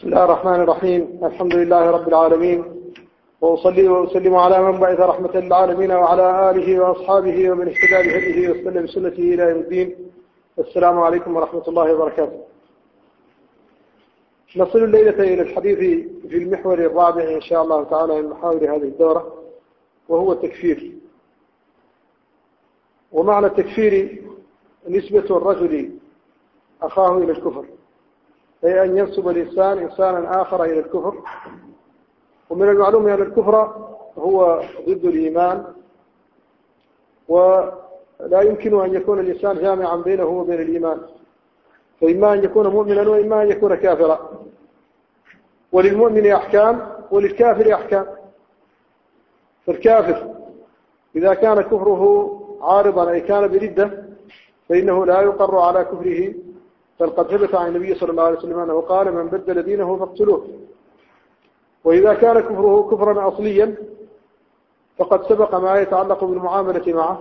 بسم الله الرحمن الرحيم. الحمد لله رب العالمين، وأصلي وأسلم على من بعث رحمة للعالمين وعلى آله وأصحابه ومن اهتدى بهديه واستنى بسنته إلى يوم الدين. السلام عليكم ورحمة الله وبركاته. نصل الليلة إلى الحديث في المحور الرابع إن شاء الله تعالى من محاور هذه الدورة، وهو التكفير. ومعنى التكفير نسبة الرجل أخاه إلى الكفر، أي أن ينسب الإنسان إنسانا آخر إلى الكفر. ومن المعلوم أن الكفر هو ضد الإيمان، ولا يمكن أن يكون الإنسان جامعا بينه وبين الإيمان، فإما أن يكون مؤمنا وإما أن يكون كافرا. وللمؤمن أحكام وللكافر أحكام. فالكافر إذا كان كفره عارضا أي كان بردة فإنه لا يقر على كفره، بل قد ثبت عن النبي صلى الله عليه وسلم أنه قال: من بدل دينه فاقتلوه. وإذا كان كفره كفرا أصليا فقد سبق ما يتعلق بالمعاملة معه،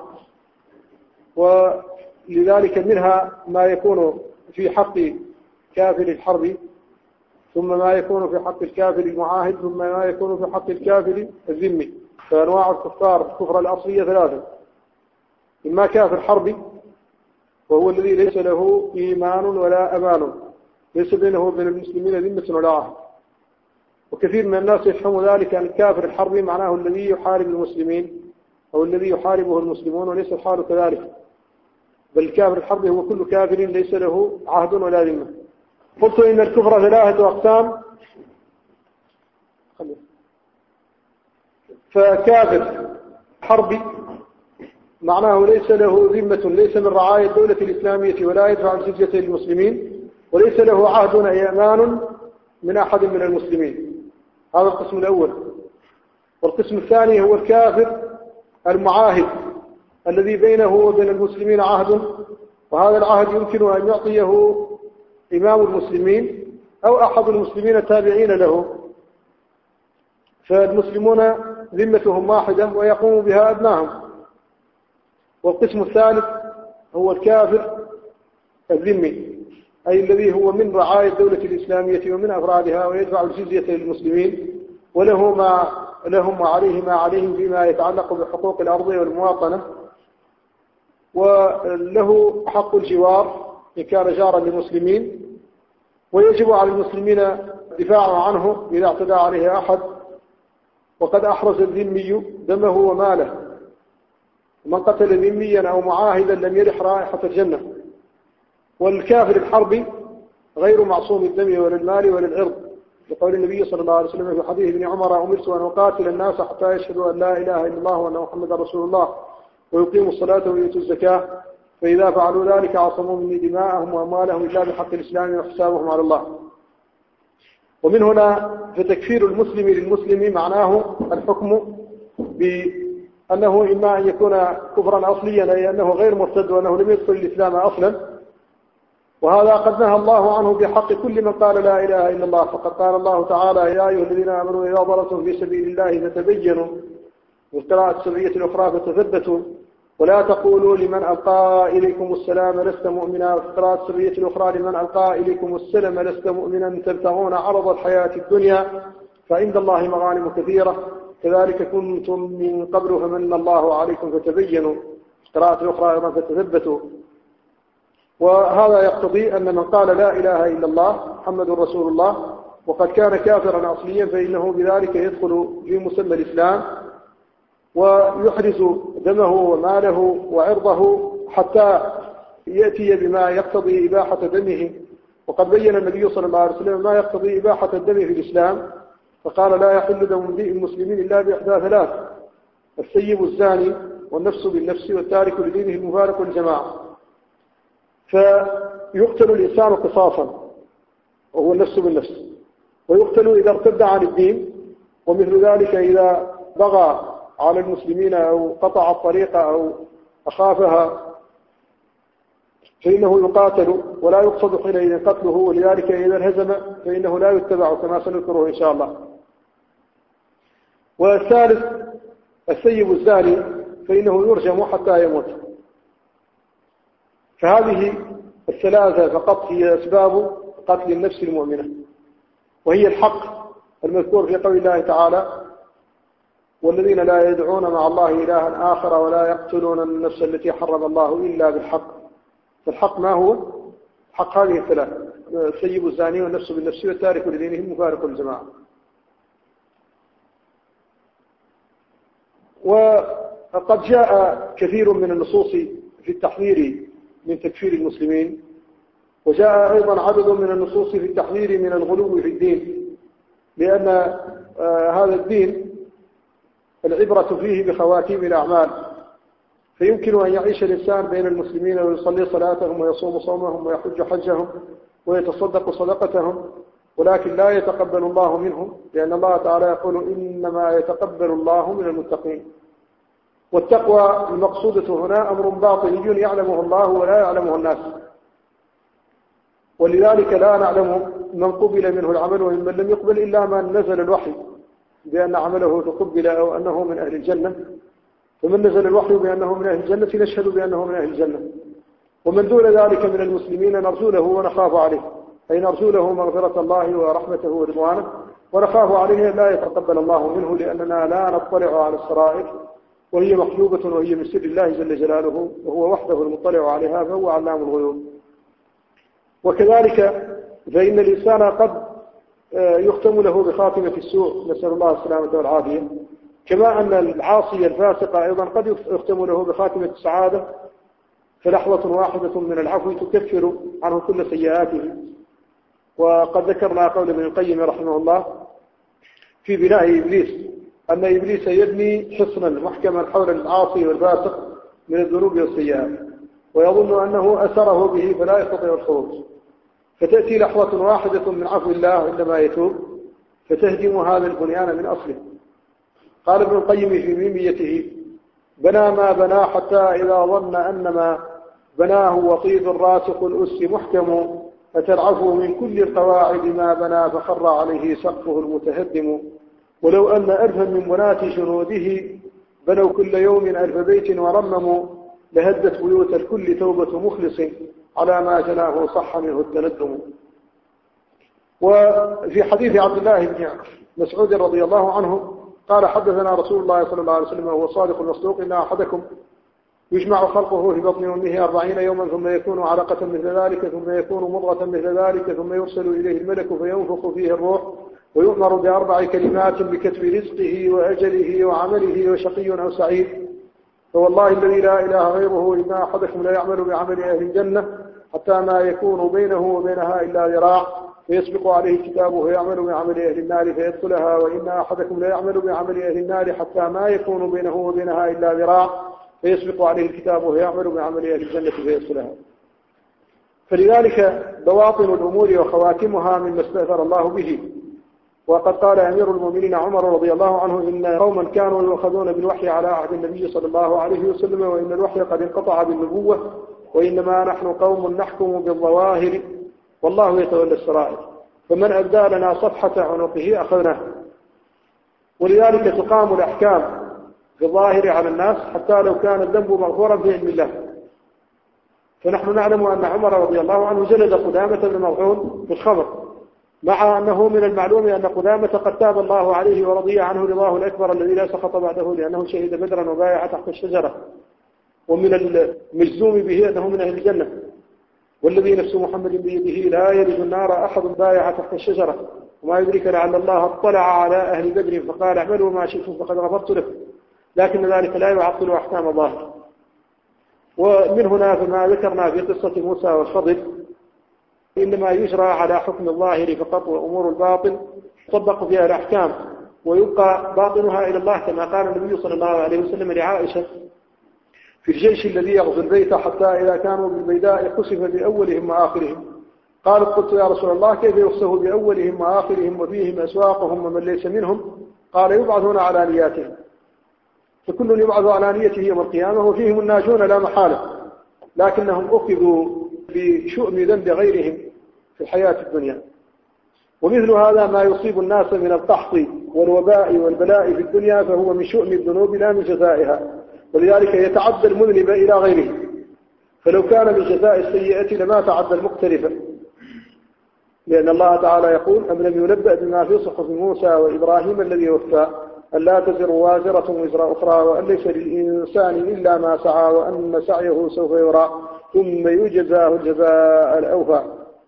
ولذلك منها ما يكون في حق كافر الحرب، ثم ما يكون في حق الكافر المعاهد، ثم ما يكون في حق الكافر الذمي. فأنواع الكفار الكفر الأصلية ثلاثة: إما كافر حربي وهو الذي ليس له إيمان ولا أمان، ليس بينه وبين المسلمين ذمة ولا عهد. وكثير من الناس يفهم ذلك أن الكافر الحربي معناه الذي يحارب المسلمين أو الذي يحاربه المسلمون، وليس الحال كذلك، بل الكافر الحربي هو كل كافر ليس له عهد ولا ذمة. قلت إن الكفر ثلاثة أقسام. فكافر حربي معناه ليس له ذمة، ليس من رعاية الدولة الإسلامية ولا يدفع الجزية للمسلمين، وليس له عهد أي أمان من أحد من المسلمين. هذا القسم الأول. والقسم الثاني هو الكافر المعاهد الذي بينه وبين المسلمين عهد، وهذا العهد يمكن أن يعطيه إمام المسلمين أو أحد المسلمين التابعين له، فالمسلمون ذمتهم واحدة ويقوم بها أبناهم. والقسم الثالث هو الكافر الذمي، أي الذي هو من رعاية الدولة الإسلامية ومن أفرادها ويدفع الجزية للمسلمين، لهم وعليه ما عليهم فيما يتعلق بحقوق الأرض والمواطنة، وله حق الجوار إن كان جارا للمسلمين، ويجب على المسلمين الدفاع عنه إذا اعتدى عليه أحد. وقد أحرز الذمي دمه وماله، ومن قتل ذميا أو معاهدا لم يرح رائحة الجنة. والكافر الحربي غير معصوم الدم ولا المال ولا العرض، لقول النبي صلى الله عليه وسلم في حديث ابن عمر: أمرت أن أقاتل الناس حتى يشهدوا أن لا إله إلا الله وأن محمدا رسول الله ويقيموا الصلاة ويؤتوا الزكاة، فإذا فعلوا ذلك عصموا مني دماءهم وأموالهم إلا بحق الإسلام وحسابهم على الله. ومن هنا فتكفير المسلم للمسلم معناه الحكم بأنه إما أن يكون كفرا أصليا أي أنه غير مرتد وأنه لم يدخل الإسلام أصلا، وهذا قد نهى الله عنه بحق كل من قال لا إله إلا الله. فقد قال الله تعالى: يا أيها الذين آمنوا إذا ضربتم في سبيل الله فتبينوا، والقراءة السبعية الأخرى فتثبتوا، ولا تقولوا لمن ألقى إليكم السلام لست مؤمنا، والقراءة السبعية الأخرى لمن ألقى إليكم السلام لست مؤمنا تبتغون عرض الحياة الدنيا فعند الله مغانم كثيرة كذلك كنتم من قبل فمن الله عليكم فتبينوا، القراءة الأخرى أيضا فتثبتوا. وهذا يقتضي أن من قال لا إله إلا الله محمد رسول الله وقد كان كافرا أصليا فإنه بذلك يدخل في مسمى الإسلام، ويحرز دمه وماله وعرضه حتى يأتي بما يقتضي إباحة دمه. وقد بين النبي صلى الله عليه وسلم ما يقتضي إباحة الدم في الإسلام، فقال: لا يحل دم امرئ المسلمين إلا بإحدى ثلاث: السيب الزاني، والنفس بالنفس، والتارك لدينه المفارق للجماعة. فيقتل الإنسان قصاصا وهو النفس بالنفس، ويقتل إذا ارتد عن الدين، ومثل ذلك إذا بغى على المسلمين أو قطع الطريق أو أخافها فإنه يقاتل ولا يقصد حينئذ قتله، ولذلك إذا انهزم فإنه لا يتبع كما سنذكره إن شاء الله. والثالث السيب الزاني، فإنه يرجم حتى يموت. فهذه الثلاثة فقط هي أسباب قتل النفس المؤمنة. وهي الحق المذكور في قول الله تعالى: والذين لا يدعون مع الله إلها آخر ولا يقتلون النفس التي حرم الله إلا بالحق. فالحق ما هو؟ حق هذه الثلاث: الثيب الزاني والنفس بالنفس والتارك لدينه مفارق الجماعة. وقد جاء كثير من النصوص في التحذير من تكفير المسلمين، وجاء أيضا عدد من النصوص في التحذير من الغلو في الدين، لأن هذا الدين العبرة فيه بخواتيم الأعمال، فيمكن أن يعيش الإنسان بين المسلمين ويصلي صلاتهم ويصوم صومهم ويحج حجهم ويتصدق صدقتهم، ولكن لا يتقبل الله منهم، لأن الله تعالى يقول: إنما يتقبل الله من المتقين. والتقوى المقصودة هنا أمر باطني يعلمه الله ولا يعلمه الناس، ولذلك لا نعلم من قبل منه العمل ومن لم يقبل إلا من نزل الوحي بأن عمله تقبل أو أنه من أهل الجنة. ومن نزل الوحي بأنه من أهل الجنة نشهد بأنه من أهل الجنة. ومن دون ذلك من المسلمين نرجو له ونخاف عليه، أي نرجو له مغفرة الله ورحمته ورضوانه، ونخاف عليه لا يتقبل الله منه، لأننا لا نطلع على السرائر، وهي محجوبة وهي من سر الله جل جلاله، وهو وحده المطلع عليها، فهو علام الغيوب. وكذلك فإن الإنسان قد يختم له بخاتمة السوء، نسأل الله السلامة والعافية، كما أن العاصي الفاسق أيضا قد يختم له بخاتمة السعادة، فلحظة واحدة من العفو تكفر عنه كل سيئاته. وقد ذكرنا قول ابن القيم رحمه الله في بناء إبليس أن إبليس يبني حصنا محكما حول العاصي والفاسق من الذنوب والسيئات، ويظن أنه أسره به فلا يستطيع الخروج، فتأتي لحظة واحدة من عفو الله عندما يتوب فتهدم هذا البنيان من أصله. قال ابن القيم في ميميته: بنى ما بنى حتى إذا ظن أن ما بناه وطيد راسخ الأس محكم، فترعفوا من كل القواعد ما بنى فخر عليه سقفه المتهدم. ولو أن ألفا من بنات جنوده بنوا كل يوم 1000 بيت ورمموا، لهدت بيوت الكل توبة مخلص على ما جناه صح منه التندم. وفي حديث عبد الله بن مسعود رضي الله عنه قال: حدثنا رسول الله صلى الله عليه وسلم وهو الصادق المصدوق: إن أحدكم يجمع خلقه في بطن أمه 40 يوما ثم يكون علقة مثل ذلك ثم يكون مضغة مثل ذلك ثم يرسل إليه الملك فينفخ فيه الروح ويؤمر ب4 كلمات بكتب رزقه وأجله وعمله وشقي أو سعيد. فوالله الذي لا إله غيره إن أحدكم لا يعمل بعمل أهل الجنة حتى ما يكون بينه وبينها إلا ذراع، فيسبق عليه كتابه ويعمل بعمل أهل النار فيدخلها، وإن أحدكم لا يعمل بعمل أهل النار حتى ما يكون بينه وبينها إلا ذراع، فيسبق عليه الكتاب ويعمل بعمل أهل الجنة فيدخلها. فلذلك بواطن الأمور وخواتمها مما استأثر الله به. وقد قال أمير المؤمنين عمر رضي الله عنه: إن قوما كانوا يؤخذون بالوحي على عهد النبي صلى الله عليه وسلم، وإن الوحي قد انقطع بالنبوة، وإنما نحن قوم نحكم بالظواهر والله يتولى السرائر، فمن أبدى لنا صفحة عنقه أخذناه. ولذلك تقام الأحكام في الظاهر على الناس حتى لو كان الذنب مغفورا في علم الله. فنحن نعلم أن عمر رضي الله عنه جلد قدامة بن مظعون في الخمر، مع أنه من المعلوم أن قدامة قد تاب الله عليه ورضي عنه رضاه الأكبر الذي لا سخط بعده، لأنه شهد بدرا وبايع تحت الشجرة، ومن المجزوم به أنه من أهل الجنة. والذي نفس محمد بيده لا يلج النار أحد بايع تحت الشجرة، وما يدرك لعل الله اطلع على أهل بدر فقال: اعملوا ما شئتم فقد غفرت لكم، لكن ذلك لا يعطل أحكام الله. ومن هنا فما ذكرنا في قصة موسى والخضر إنما يجرى على حكم الظاهر فقط، وأمور الباطن تطبق فيها الأحكام ويبقى باطنها إلى الله، كما قال النبي صلى الله عليه وسلم لعائشة في الجيش الذي يغزو البيت: حتى إذا كانوا بالبيداء خسف بأولهم وآخرهم. قالت: قلت يا رسول الله كيف يخسف بأولهم وآخرهم وفيهم أسواقهم ومن ليس منهم؟ قال: يبعثون على نياتهم، فكل يبعث على نيته يوم القيامة، وفيهم الناجون لا محالة، لكنهم أخذوا بشؤم ذنب غيرهم في الحياة الدنيا. ومثل هذا ما يصيب الناس من القحط والوباء والبلاء في الدنيا فهو من شؤم الذنوب لا من جزائها، ولذلك يتعدى المذنب إلى غيره، فلو كان من جزاء السيئة لما تعدى المقترف. لأن الله تعالى يقول أم لم ينبأ بما في صحف موسى وإبراهيم الذي وفى ألا تزر وازرة وزر أخرى وأن ليس للإنسان إلا ما سعى وأن سعيه سوف يرى ثم يجزاه الجزاء الأوفى.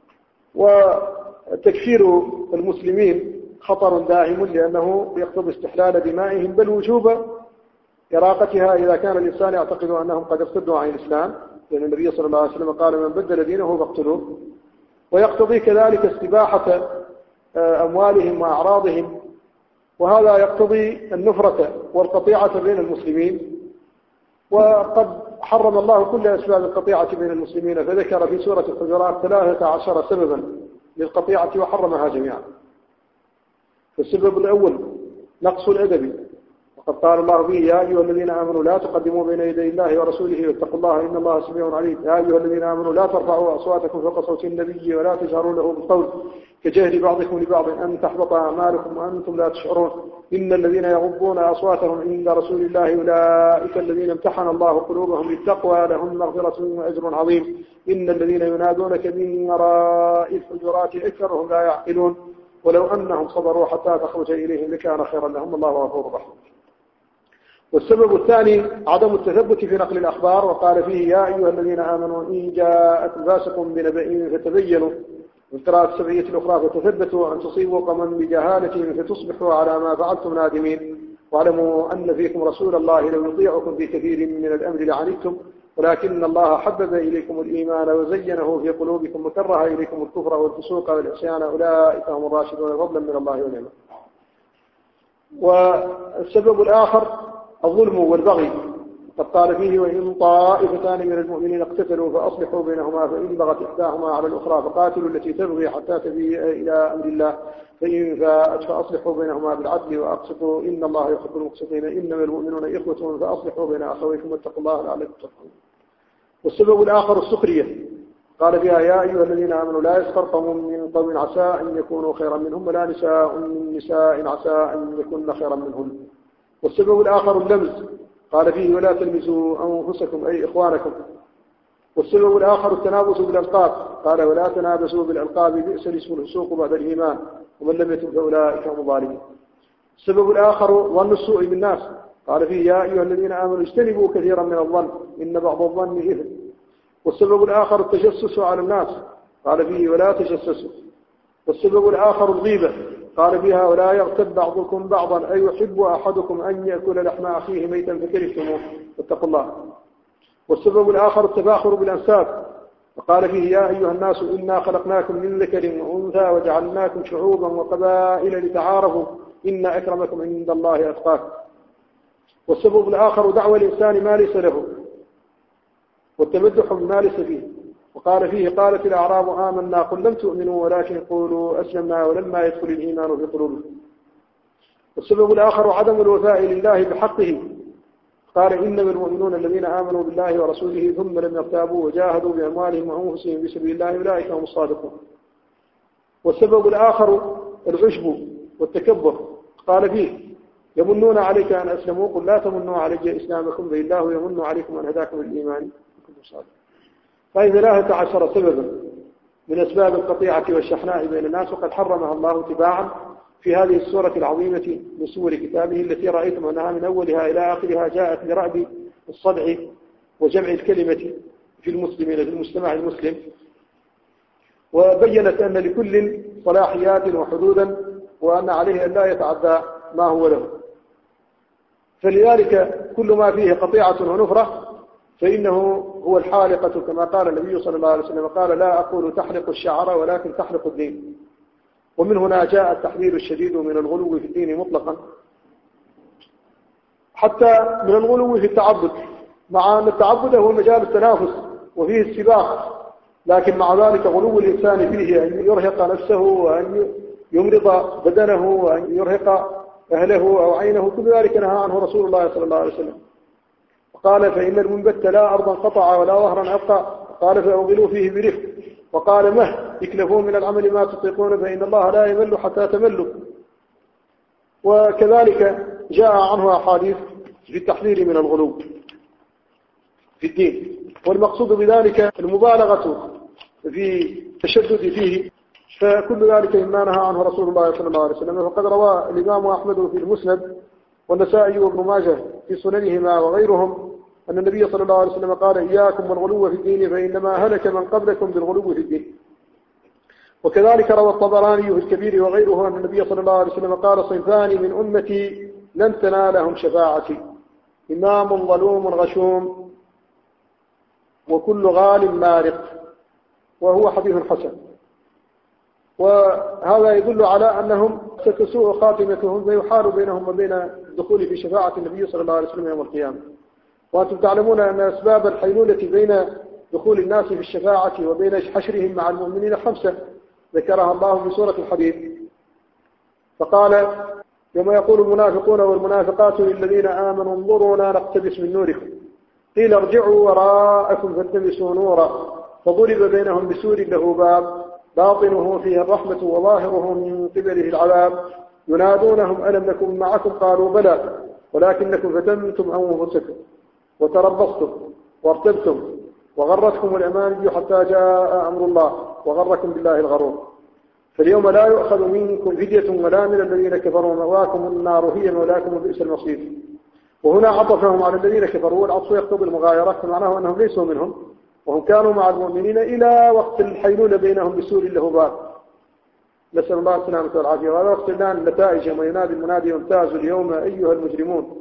وتكفير المسلمين خطر داهم لأنه يقتضي استحلال دمائهم بل وجوب إراقتها إذا كان الإنسان يعتقد أنهم قد ارتدوا عن الإسلام، لأن النبي صلى الله عليه وسلم قال من بدل دينه فاقتلوه. ويقتضي كذلك استباحة أموالهم وأعراضهم، وهذا يقتضي النفرة والقطيعة بين المسلمين. وقد حرم الله كل أسباب القطيعة بين المسلمين، فذكر في سورة الحجرات 13 سببا للقطيعة وحرمها جميعا. السبب الأول نقص الأدب، وقد قال الله فيه يا أيها الذين آمنوا لا تقدموا بين يدي الله ورسوله واتقوا الله إن الله سميع عليم. يا أيها الذين آمنوا لا ترفعوا أصواتكم فوق صوت النبي ولا تجهروا له بالقول كجهر بعضكم لبعض أن تحبط أعمالكم وأنتم لا تشعرون. إن الذين يغضون أصواتهم عند رسول الله أولئك الذين امتحن الله قلوبهم للتقوى لهم مغفرة وأجر عظيم. إن الذين ينادونك من وراء الحجرات أكثرهم لا يعقلون ولو أنهم صبروا حتى تخرج إليهم لكان خيرا لهم الله غفور رحيم. والسبب الثاني عدم التثبت في نقل الأخبار، وقال فيه يا أيها الذين آمنوا إن جاءكم فاسق بنبأ فتبينوا، والقراءة السبعية الأخرى فتثبتوا أن تصيبوا قوما بجهالة فتصبحوا على ما فعلتم نادمين. واعلموا أن فيكم رسول الله لو يطيعكم في كثير من الأمر لعنتم ولكن الله حبب إليكم الإيمان وزينه في قلوبكم وكره إليكم الكفر والفسوق والعصيان أولئك هم الراشدون فضلا من الله ونعمه. والسبب الآخر الظلم والبغي، قد قال فيه وإن طائفتان من المؤمنين اقتتلوا فأصلحوا بينهما فإن بغت إحداهما على الأخرى فقاتلوا التي تبغي حتى تفيء إلى أمر الله فإن فاءت فأصلحوا بينهما بالعدل وأقسطوا إن الله يحب المقسطين إنما المؤمنون إخوة فأصلحوا بين أخويكم واتقوا الله لعلكم ترحمون. والسبب الآخر السخرية، قال فيها يا أيها الذين آمنوا لا يسخر قوم من قوم عسى أن يكونوا خيرا منهم ولا نساء من نساء عسى أن يكون خيرا منهم. والسبب الآخر اللمز، قال فيه ولا تلمزوا أنفسكم أي إخوانكم. والسبب الآخر التنابس بالألقاب، قال ولا تنابسوا بالألقاب بئس الاسم الفسوق بعد الإيمان ومن لم يتب فأولئك هم الظالمون. السبب الآخر ظن السوء بالناس، قال فيه يا أيها الذين آمنوا اجتنبوا كثيرا من الظن إن بعض الظن إثم. والسبب الآخر التجسس على الناس، قال فيه ولا تجسسوا. والسبب الآخر الغيبة، قال فيها ولا يغتب بعضكم بعضا أي يحب أحدكم أن يأكل لحم أخيه ميتا فكرهتموه واتقوا الله. والسبب الآخر التفاخر بالأنساب، وقال فيه يا أيها الناس إنا خلقناكم من ذكر وأنثى وجعلناكم شعوبا وقبائل لتعارفوا إن أكرمكم عند الله أتقاكم. والسبب الآخر دعوى الإنسان ما ليس له والتمدح بما ليس فيه، وقال فيه قالت الأعراب آمنا قل لم تؤمنوا ولكن قولوا أسلمنا ولما يدخل الإيمان في قلوبكم. والسبب الآخر عدم الوفاء لله بحقه، قال إنما المؤمنون الذين آمنوا بالله ورسوله ثم لم يرتابوا وجاهدوا بأموالهم وأنفسهم في سبيل الله أولئك هم الصادقون. والسبب الآخر العجب والتكبر، قال فيه يمنون عليك أن أسلموا قل لا تمنوا علي إسلامكم بل الله يمن عليكم أن هداكم الإيمان كنتم صادقين. فإذا 13 سببا من أسباب القطيعة والشحناء بين الناس وقد حرمها الله تباعا في هذه السورة العظيمة من سور كتابه التي رأيتم أنها من أولها إلى آخرها جاءت لرأب الصدع وجمع الكلمة في المسلمين في المجتمع المسلم، وبينت أن لكل صلاحيات وحدودا وأن عليه أن لا يتعدى ما هو له. فلذلك كل ما فيه قطيعة ونفرة فإنه هو الحالقة كما قال النبي صلى الله عليه وسلم قال لا أقول تحلق الشعر ولكن تحلق الدين. ومن هنا جاء التحذير الشديد من الغلو في الدين مطلقا، حتى من الغلو في التعبد، مع أن التعبد هو مجال التنافس وفيه السباق، لكن مع ذلك غلو الإنسان فيه أن يرهق نفسه وأن يمرض بدنه وأن يرهق أهله أو عينه، كل ذلك نهى عنه رسول الله صلى الله عليه وسلم. وقال فإن المنبت لا أرضا قطع ولا ظهرا أبقى، قال فأغلوا فيه برفق، وقال مه اكلفوا من العمل ما تطيقون فإن الله لا يمل حتى تملوا. وكذلك جاء عنه أحاديث في التحذير من الغلو في الدين، والمقصود بذلك المبالغة في التشدد فيه فكل ذلك مما نهى عنه رسول الله صلى الله عليه وسلم. فقد روى الإمام أحمد في المسند والنسائي وابن ماجه في سننهما وغيرهم أن النبي صلى الله عليه وسلم قال: إياكم والغلو في الدين فإنما هلك من قبلكم بالغلو في الدين. وكذلك روى الطبراني في الكبير وغيره أن النبي صلى الله عليه وسلم قال: صنفان من أمتي لن تنالهم شفاعتي: إمام ظلوم غشوم وكل غال مارق. وهو حديث حسن. وهذا يدل على أنهم ستسوء خاتمتهم ويحال بينهم وبين الدخول في شفاعة النبي صلى الله عليه وسلم يوم القيامة. وأنتم تعلمون أن أسباب الحيلولة بين دخول الناس في الشفاعة وبين حشرهم مع المؤمنين 5 ذكرها الله في سورة الحديد. فقال: يوم يقول المنافقون والمنافقات للذين آمنوا انظرونا نقتبس من نوركم قيل ارجعوا وراءكم فالتمسوا نورا فضرب بينهم بسور له باب باطنه فيه الرحمة وظاهره من قبله العذاب ينادونهم ألم نكن معكم قالوا بلى ولكنكم فتنتم أنفسكم وتربصتم وارتبتم وغرتكم الأماني حتى جاء أمر الله وغركم بالله الغرور فاليوم لا يؤخذ منكم فدية ولا من الذين كفروا مأواكم النار هي مولاكم وبئس المصير. وهنا عطفهم على الذين كفروا والعطف يقتضي المغايرة فمعناه أنهم ليسوا منهم وهم كانوا مع المؤمنين إلى وقت الحيلولة بينهم بسور له باب. نسأل الله السلامة والعافية. وهذا وقت الآن النتائج يوم ينادي المنادي وامتازوا اليوم أيها المجرمون.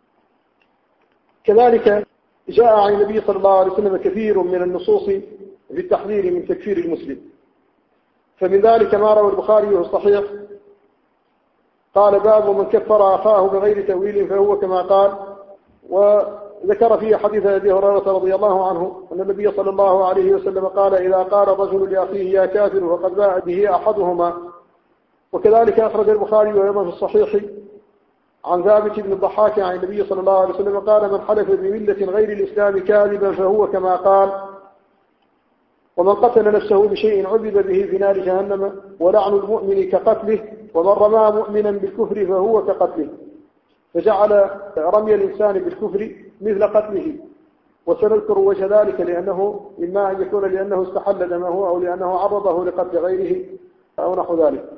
كذلك جاء عن النبي صلى الله عليه وسلم كثير من النصوص في التحذير من تكفير المسلم. فمن ذلك ما روى البخاري في الصحيح قال: باب من كفر أخاه بغير تأويل فهو كما قال. وذكر فيه حديث أبي هريرة رضي الله عنه أن النبي صلى الله عليه وسلم قال: إذا قال الرجل لأخيه يا كافر فقد باء به أحدهما. وكذلك أخرج البخاري وأيضا في الصحيح عن ثابت بن الضحاك عن النبي صلى الله عليه وسلم قال: من حلف بملة غير الإسلام كاذبا فهو كما قال. ومن قتل نفسه بشيء عذب به في نار جهنم ولعن المؤمن كقتله ومن رمى مؤمنا بالكفر فهو كقتله. فجعل رمي الإنسان بالكفر مثل قتله. وسنذكر وجه ذلك لأنه إما أن يكون لأنه استحل دمه أو لأنه عرضه لقتل غيره أو نحو ذلك.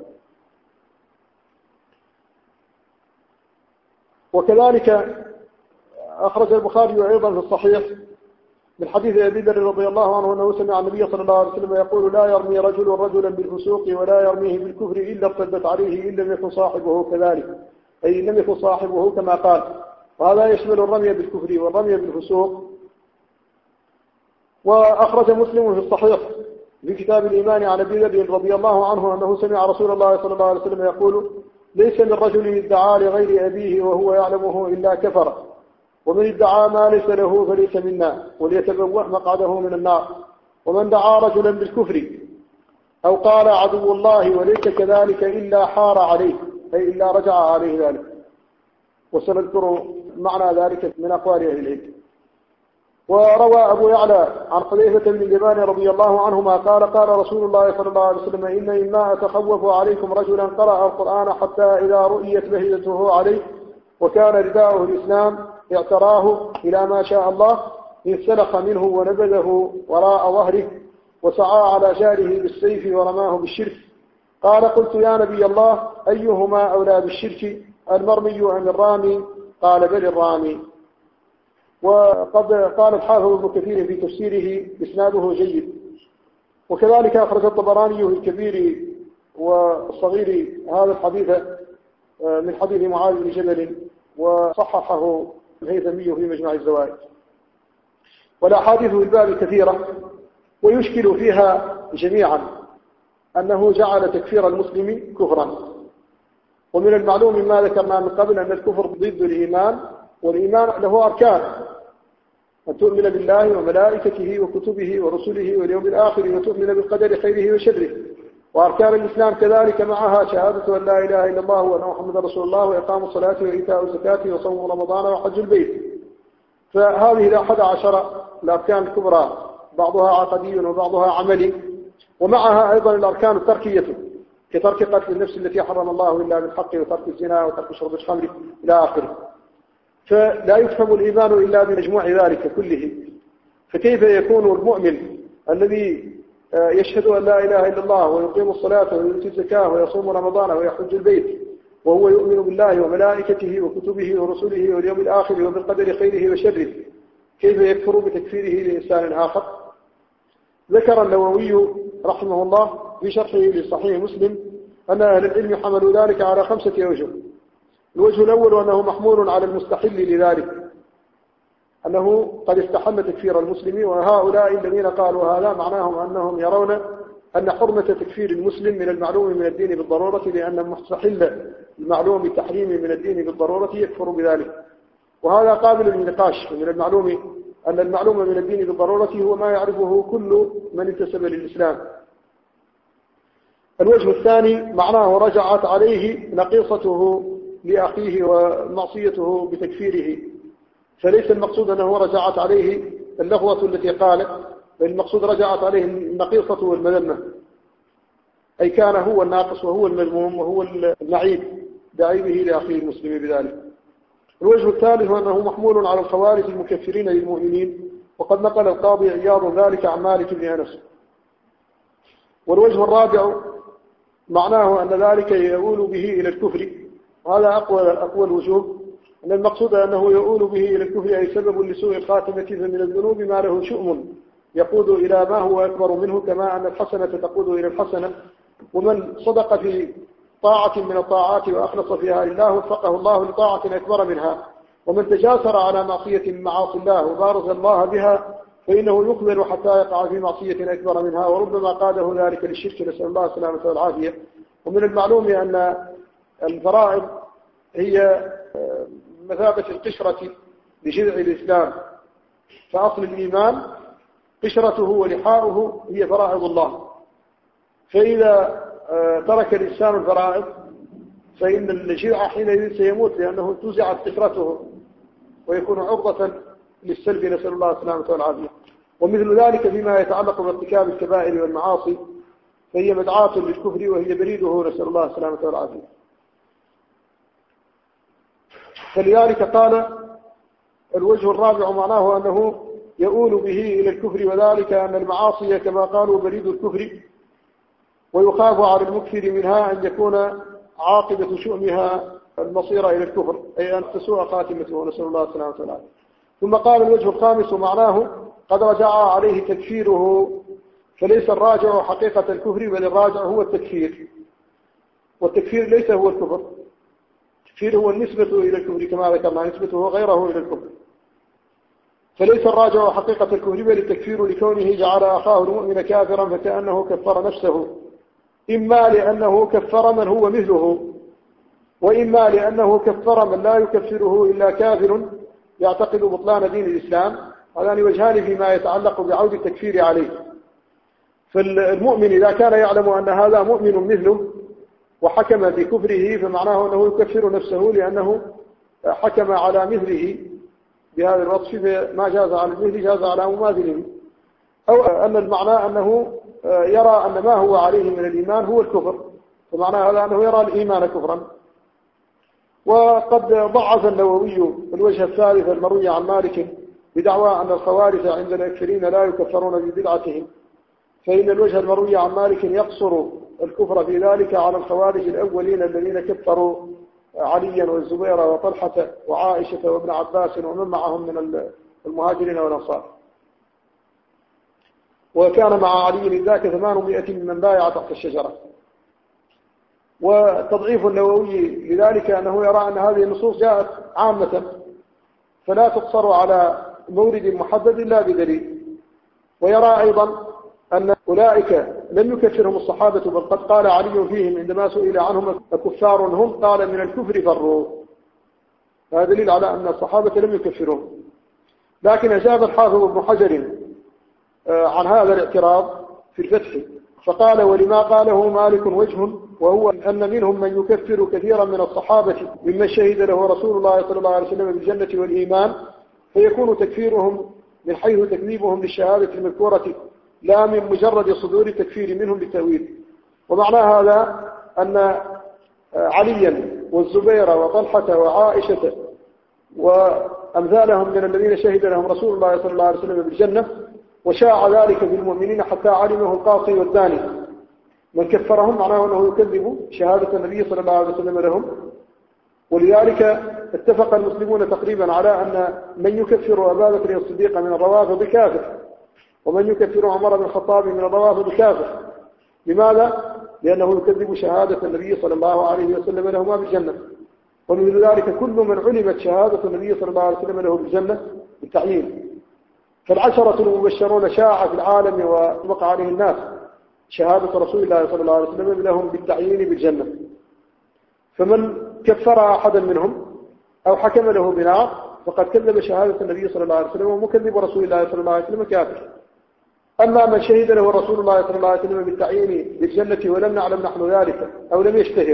وكذلك أخرج البخاري أيضا في الصحيح من حديث أبي ذر رضي الله عنه أنه سمع النبي صلى الله عليه وسلم يقول: لا يرمي رجل رجلا بالفسوق ولا يرميه بالكفر إلا ارتدت عليه إن لم يكن صاحبه كذلك، أي إن لم يكن صاحبه كما قال. وهذا يشمل الرمي بالكفر والرمي بالفسوق. وأخرج مسلم في الصحيح في كتاب الإيمان عن أبي ذر رضي الله عنه أنه سمع رسول الله صلى الله عليه وسلم يقول: ليس من رجل ادعى لغير أبيه وهو يعلمه إلا كفر، ومن ادعى ما ليس له فليس منا وليتبوأ مقعده من النار. ومن دعا رجلا بالكفر أو قال عدو الله وليس كذلك إلا حار عليه، أي إلا رجع عليه ذلك. وسنذكر معنى ذلك من أقوال أهل العلم. وروى أبو يعلى عن حذيفة بن اليمان رضي الله عنهما قال: قال رسول الله صلى الله عليه وسلم: إن مما أتخوف عليكم رجلا قرأ القرآن حتى إذا رؤيت بهجته عليه وكان رداؤه الإسلام اعتراه إلى ما شاء الله انسلخ منه ونبذه وراء ظهره وسعى على جاره بالسيف ورماه بالشرك. قال: قلت يا نبي الله أيهما أولى بالشرك، المرمي أم الرامي؟ قال: بل الرامي. وقد قال الحافظ ابن كثير في تفسيره إسناده جيد. وكذلك أخرج الطبراني في الكبير والصغير هذا الحديث من حديث معاذ بن جبل وصححه الهيثمي في مجمع الزوائد. والأحاديث في الباب كثيرة ويشكل فيها جميعا أنه جعل تكفير المسلم كفرا. ومن المعلوم ما ذكرنا من قبل أن الكفر ضد الإيمان، والإيمان له أركان: أن تؤمن بالله وملائكته وكتبه ورسله واليوم الآخر وتؤمن بالقدر خيره وشره. وأركان الإسلام كذلك معها شهادة أن لا إله إلا الله وأن محمدا رسول الله وإقام الصلاة وإيتاء الزكاة وصوم رمضان وحج البيت. فهذه 11 الأركان الكبرى، بعضها عقدي وبعضها عملي. ومعها أيضا الأركان التركية كترك قتل النفس التي حرم الله إلا بالحق وترك الزنا وترك شرب الخمر إلى آخره. فلا يفهم الإيمان إلا بمجموع ذلك كله. فكيف يكون المؤمن الذي يشهد أن لا إله إلا الله ويقيم الصلاة ويؤتي الزكاة ويصوم رمضان ويحج البيت وهو يؤمن بالله وملائكته وكتبه ورسله واليوم الآخر وبالقدر خيره وشره، كيف يكفر بتكفيره لإنسان آخر؟ ذكر النووي رحمه الله في شرحه لصحيح مسلم أن أهل العلم حملوا ذلك على 5 أوجه. الوجه الأول أنه محمول على المستحل لذلك، أنه قد استحل تكفير المسلم، وهؤلاء الذين قالوا هذا معناهم أنهم يرون أن حرمة تكفير المسلم من المعلوم من الدين بالضرورة، لأن مستحل المعلوم بتحريم من الدين بالضرورة يكفر بذلك، وهذا قابل للنقاش. من المعلوم أن المعلوم من الدين بالضرورة هو ما يعرفه كل من انتسب للإسلام. الوجه الثاني معناه رجعت عليه نقيصته لأخيه ومعصيته بتكفيره، فليس المقصود أنه رجعت عليه اللغوة التي قالت، بل المقصود رجعت عليه النقيصة والمذمة، أي كان هو الناقص وهو المذموم وهو المعيب بعيبه لأخيه المسلم بذلك. الوجه الثالث أنه محمول على الخوارج المكفرين للمؤمنين، وقد نقل القاضي عياض ذلك عن مالك بن أنس. والوجه الرابع معناه أن ذلك يؤول به إلى الكفر، وهذا أقوى الوجوه، أن المقصود أنه يؤول به إلى الكفر أي سبب لسوء الخاتمة، فمن الذنوب ما له شؤم يقود إلى ما هو أكبر منه، كما أن الحسنة تقود إلى الحسنة. ومن صدق في طاعة من الطاعات وأخلص فيها لله وفقه الله لطاعة أكبر منها، ومن تجاسر على معصية من معاصي الله وبارز الله بها فإنه يقبل حتى يقع في معصية أكبر منها، وربما قاده ذلك للشرك، نسأل الله السلامة والعافية. ومن المعلوم أن الفرائض هي مثابة القشرة لجذع الإسلام، فأصل الإيمان قشرته ولحاؤه هي فرائض الله، فإذا ترك الإنسان الفرائض فإن الجذع حينئذ سيموت، لأنه انتزعت قشرته ويكون عرضة للسلب، نسأل الله السلامة والعافية. ومثل ذلك فيما يتعلق بارتكاب الكبائر والمعاصي فهي مدعاة للكفر وهي بريده، نسأل الله السلامة والعافية. فلذلك قال الوجه الرابع معناه أنه يؤول به إلى الكفر، وذلك أن المعاصي كما قالوا بريد الكفر، ويخاف على المكثر منها أن يكون عاقبة شؤمها المصير إلى الكفر، أي أن تسوء خاتمته، نسأل الله السلامة والعافية. ثم قال الوجه الخامس معناه قد رجع عليه تكفيره، فليس الراجع حقيقة الكفر بل الراجع هو التكفير، والتكفير ليس هو الكفر، التكفير هو النسبة إلى الكفر كما ذكرنا، نسبته غيره إلى الكفر. فليس الراجع حقيقة الكفر بل التكفير لكونه جعل أخاه المؤمن كافرا فكأنه كفر نفسه، إما لأنه كفر من هو مثله، وإما لأنه كفر من لا يكفره إلا كافر يعتقد بطلان دين الإسلام. هذان وجهان فيما يتعلق بعود التكفير عليه. فالمؤمن إذا كان يعلم أن هذا مؤمن مثله وحكم بكفره فمعناه أنه يكفر نفسه، لأنه حكم على مثله بهذا الوصف، ما جاز على المثل جاز على مماثله. أو أن المعنى أنه يرى أن ما هو عليه من الإيمان هو الكفر، فمعنى هذا أنه يرى الإيمان كفرا. وقد ضعف النووي الوجه الثالث المروي عن مالك بدعوى أن الخوارج عند الأكثرين لا يكفرون ببدعتهم، فإن الوجه المروي عن مالك يقصر الكفر في ذلك على الخوارج الأولين الذين كفروا عليا والزبير وطلحة وعائشة وابن عباس ومن معهم من المهاجرين والأنصار. وكان مع علي ذاك 800 ممن بايع تحت الشجرة. وتضعيف النووي لذلك أنه يرى أن هذه النصوص جاءت عامة فلا تقصر على مورد محدد إلا بدليل. ويرى أيضا أن أولئك لم يكفرهم الصحابة، بل قد قال علي فيهم عندما سئل عنهم أكفار هم قال من الكفر فروا، هذا دليل على أن الصحابة لم يكفرهم. لكن أجاب الحافظ ابن حجر عن هذا الاعتراض في الفتح فقال ولما قاله مالك وجه، وهو أن منهم من يكفر كثيرا من الصحابة ممن شهد له رسول الله صلى الله عليه وسلم بالجنة والإيمان، فيكون تكفيرهم من حيث تكذيبهم للشهادة المذكورة لا من مجرد صدور تكفير منهم بالتأويل. ومعنى هذا أن عليا والزبير وطلحة وعائشة وأمثالهم من الذين شهد لهم رسول الله صلى الله عليه وسلم بالجنة وشاع ذلك بالمؤمنين حتى علمه القاصي والداني. من كفرهم معناه أنه يكذب شهادة النبي صلى الله عليه وسلم لهم. ولذلك اتفق المسلمون تقريبا على أن من يكفر أبا بكر الصديق من الروافض كافر، ومن يكفر عمر بن الخطاب من الروافض كافر. لماذا؟ لأنه يكذب شهادة النبي صلى الله عليه وسلم لهما بالجنة. ومن ذلك كل من علمت شهادة النبي صلى الله عليه وسلم له بالجنة بالتعيين. فالعشرة المبشرون شاع في العالم وطبق عليه الناس شهادة رسول الله صلى الله عليه وسلم لهم بالتعيين بالجنة. فمن كفر أحدا منهم أو حكم له بنار فقد كذب شهادة النبي صلى الله عليه وسلم، ومكذب رسول الله صلى الله عليه وسلم كافر. أما من شهد له رسول الله صلى الله عليه وسلم بالتعيين بالجنة ولم نعلم نحن ذلك أو لم يشتهر،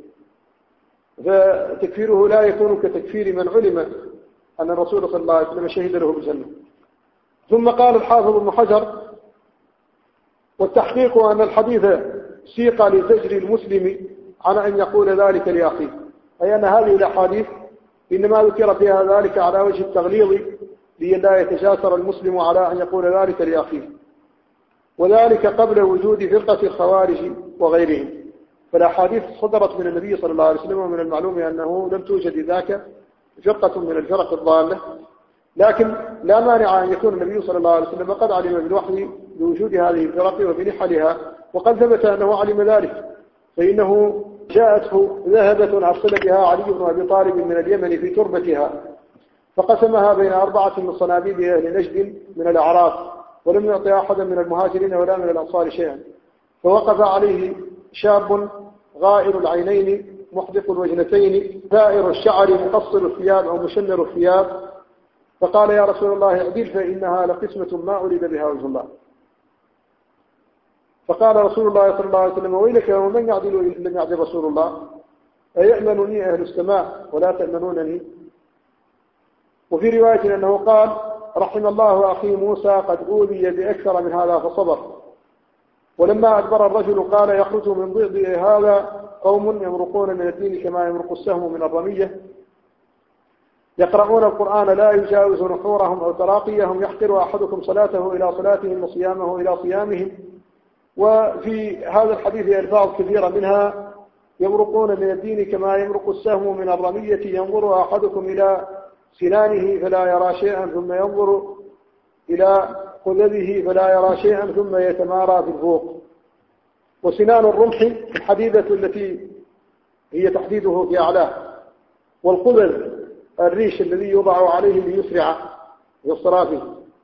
فتكفيره لا يكون كتكفير من علم أن الرسول صلى الله عليه وسلم شهد له بالجنة. ثم قال الحافظ ابن حجر: والتحقيق أن الحديث سيق لزجر المسلم على أن يقول ذلك لأخيه، أي أن هذه الأحاديث إنما ذكر فيها ذلك على وجه التغليظ لئلا يتجاسر المسلم على أن يقول ذلك لأخيه، وذلك قبل وجود فرقة الخوارج وغيرهم. فالأحاديث صدرت من النبي صلى الله عليه وسلم، ومن المعلوم أنه لم توجد ذاك فرقة من الفرق الضالة، لكن لا مانع أن يكون النبي صلى الله عليه وسلم قد علم بالوحي بوجود هذه الفرق وبنحلها، وقد ثبت أنه علم ذلك، فإنه جاءته ذهبة أرسل بها علي بن أبي طالب من اليمن في تربتها، فقسمها بين 4 من صناديد أهل نجد من الأعراف، ولم يعطي أحدا من المهاجرين ولا من الأنصار شيئا. فوقف عليه شاب غائر العينين محدق الوجنتين ثائر الشعر مقصر الثياب أو مشمر الثياب، فقال: يا رسول الله اعدل فإنها لقسمة ما أريد بها وجه الله. فقال رسول الله صلى الله عليه وسلم: ويلك ومن يعدل إن لم يعدل رسول الله؟ أيأمنني أهل السماء ولا تأمنونني؟ وفي رواية أنه قال: رحم الله أخي موسى قد أوذي بأكثر من هذا فصبر. ولما أدبر الرجل قال: يخرج من ضئضئ هذا قوم يمرقون من الدين كما يمرق السهم من الرمية، يقرؤون القرآن لا يجاوز نحورهم أو تراقيهم، يحقر أحدكم صلاته إلى صلاتهم وصيامه إلى صيامهم. وفي هذا الحديث ألفاظ كثيرة، منها يمرقون من الدين كما يمرق السهم من الرمية، ينظر أحدكم إلى سنانه فلا يرى شيئا ثم ينظر إلى قذبه فلا يرى شيئا ثم يتمارى في الفوق. وسنان الرمح الحديدة التي هي تحديده في أعلاه، والقذب الريش الذي يوضع عليه ليسرع في الصرافه،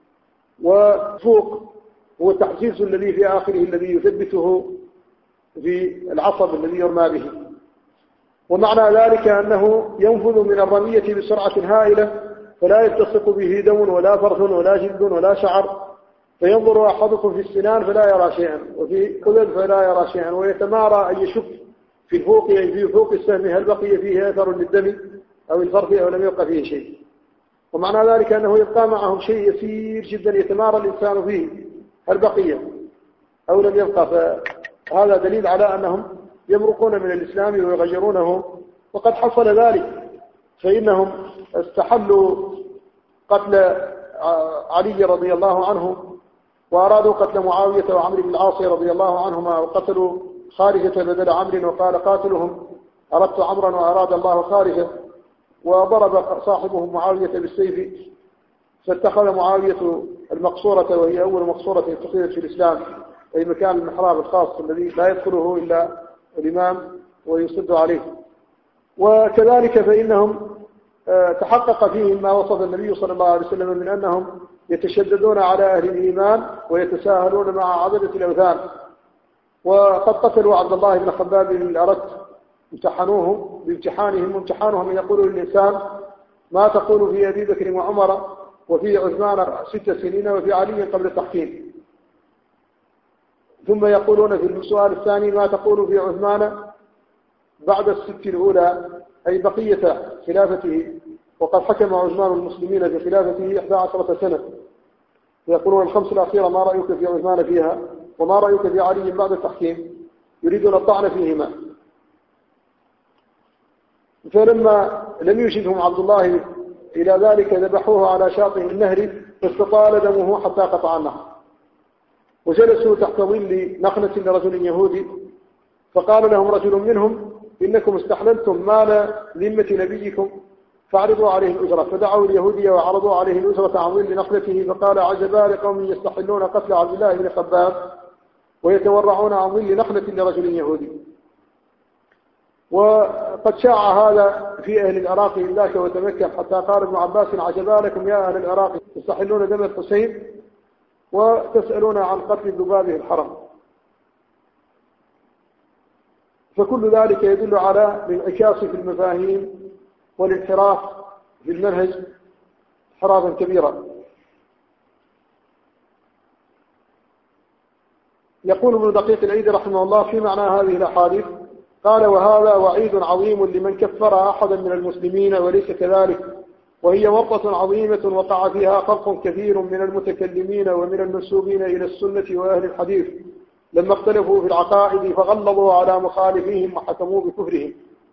وفوق هو التحسيس الذي في آخره الذي يثبته في العصب الذي يرمى به. ومعنى ذلك أنه ينفذ من الرمية بسرعة هائلة فلا يلتصق به دم ولا فرث ولا جلد ولا شعر، فينظر أحدكم في السنان فلا يرى شيئا، وفي قذب فلا يرى شيئا، ويتمارى أن يشك في الفوق، أي في فوق السهم هل بقي فيه أثر للدم أو الفرث أو لم يبقى فيه شيء. ومعنى ذلك أنه يبقى معهم شيء يسير جدا يتمارى الإنسان فيه هل بقي أو لم يبقى. فهذا دليل على أنهم يمرقون من الإسلام ويغيرونه، وقد حصل ذلك، فإنهم استحلوا قتل علي رضي الله عنه، وأرادوا قتل معاوية وعمرو بن العاص رضي الله عنهما، وقتلوا خارجة بدل عمرو وقال قاتلهم أردت عمرا وأراد الله خارجة، وضرب صاحبهم معاوية بالسيف، فاتخذ معاوية المقصورة، وهي أول مقصورة اتخذت في الإسلام، أي مكان المحراب الخاص الذي لا يدخله إلا الإمام ويصد عليه. وكذلك فإنهم تحقق فيهم ما وصف النبي صلى الله عليه وسلم من أنهم يتشددون على أهل الإيمان ويتساهلون مع عبدة الأوثان. وقد قتلوا عبد الله بن خباب بن الأرت، امتحنوه بامتحانهم، وامتحانهم يقول للإنسان: ما تقول في أبي بكر وعمر وفي عثمان 6 سنين وفي علي قبل التحكيم؟ ثم يقولون في السؤال الثاني: ما تقول في عثمان بعد 6 الأولى، أي بقية خلافته، وقد حكم عثمان المسلمين في خلافته 11 سنة. يقولون ال5 الأخيرة ما رأيك في عثمان فيها، وما رأيك في علي بعد التحكيم؟ يريدون الطعن فيهما. فلما لم يجدهم عبد الله إلى ذلك ذبحوه على شاطئ النهر فاستطال دمه حتى قطع النهر. وجلسوا تحت ظل نخلة لرجل يهودي، فقال لهم رجل منهم: إنكم استحللتم مال ذمة نبيكم فاعرضوا عليه الأجرة. فدعوا اليهودي وعرضوا عليه الأجرة عن ظل نخلته، فقال: عجبا لقوم يستحلون قتل عبد الله بن خباب ويتورعون عن ظل نخلة لرجل يهودي. وقد شاع هذا في أهل العراق ذاك وتمكن، حتى قال ابن عباس: عجبا لكم يا أهل العراق تستحلون دم الحسين وتسألون عن قتل ذبابه الحرم. فكل ذلك يدل على الانعكاس في المفاهيم والانحراف في المنهج انحرافا كبيرا. يقول ابن دقيق العيد رحمه الله في معنى هذه الأحاديث، قال: وهذا وعيد عظيم لمن كفر أحدا من المسلمين وليس كذلك، وهي ورطة عظيمة وقع فيها خلق كثير من المتكلمين ومن المنسوبين إلى السنة وأهل الحديث لما اختلفوا في العقائد فغلظوا على مخالفيهم وحكموا بكفرهم.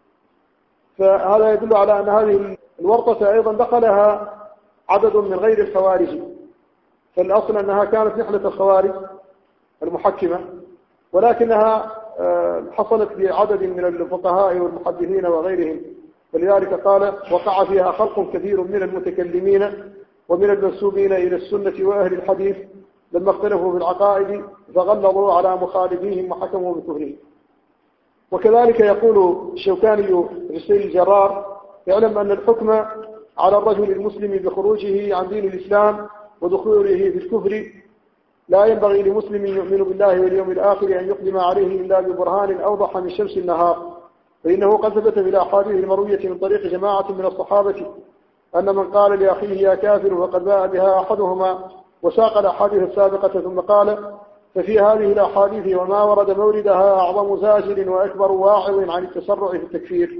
فهذا يدل على أن هذه الورطة أيضا دخلها عدد من غير الخوارج، فالأصل أنها كانت نحلة الخوارج المحكمة، ولكنها حصلت بعدد من الفقهاء والمحدثين وغيرهم، ولذلك قال: وقع فيها خلق كثير من المتكلمين ومن المنسوبين إلى السنة وأهل الحديث لما اختلفوا في العقائد فغلظوا على مخالفيهم وحكموا بكفرهم. وكذلك يقول الشوكاني في سيل الجرار: يعلم أن الحكم على الرجل المسلم بخروجه عن دين الإسلام ودخوله في الكفر لا ينبغي لمسلم يؤمن بالله واليوم الآخر أن يقدم عليه إلا ببرهان أوضح من شمس النهار، فإنه قد ثبت في الأحاديث المروية من طريق جماعة من الصحابة أن من قال لأخيه يا كافر فقد باء بها أحدهما، وساق الأحاديث السابقة ثم قال: ففي هذه الأحاديث وما ورد موردها أعظم زاجر وأكبر واعظ عن التسرع في التكفير.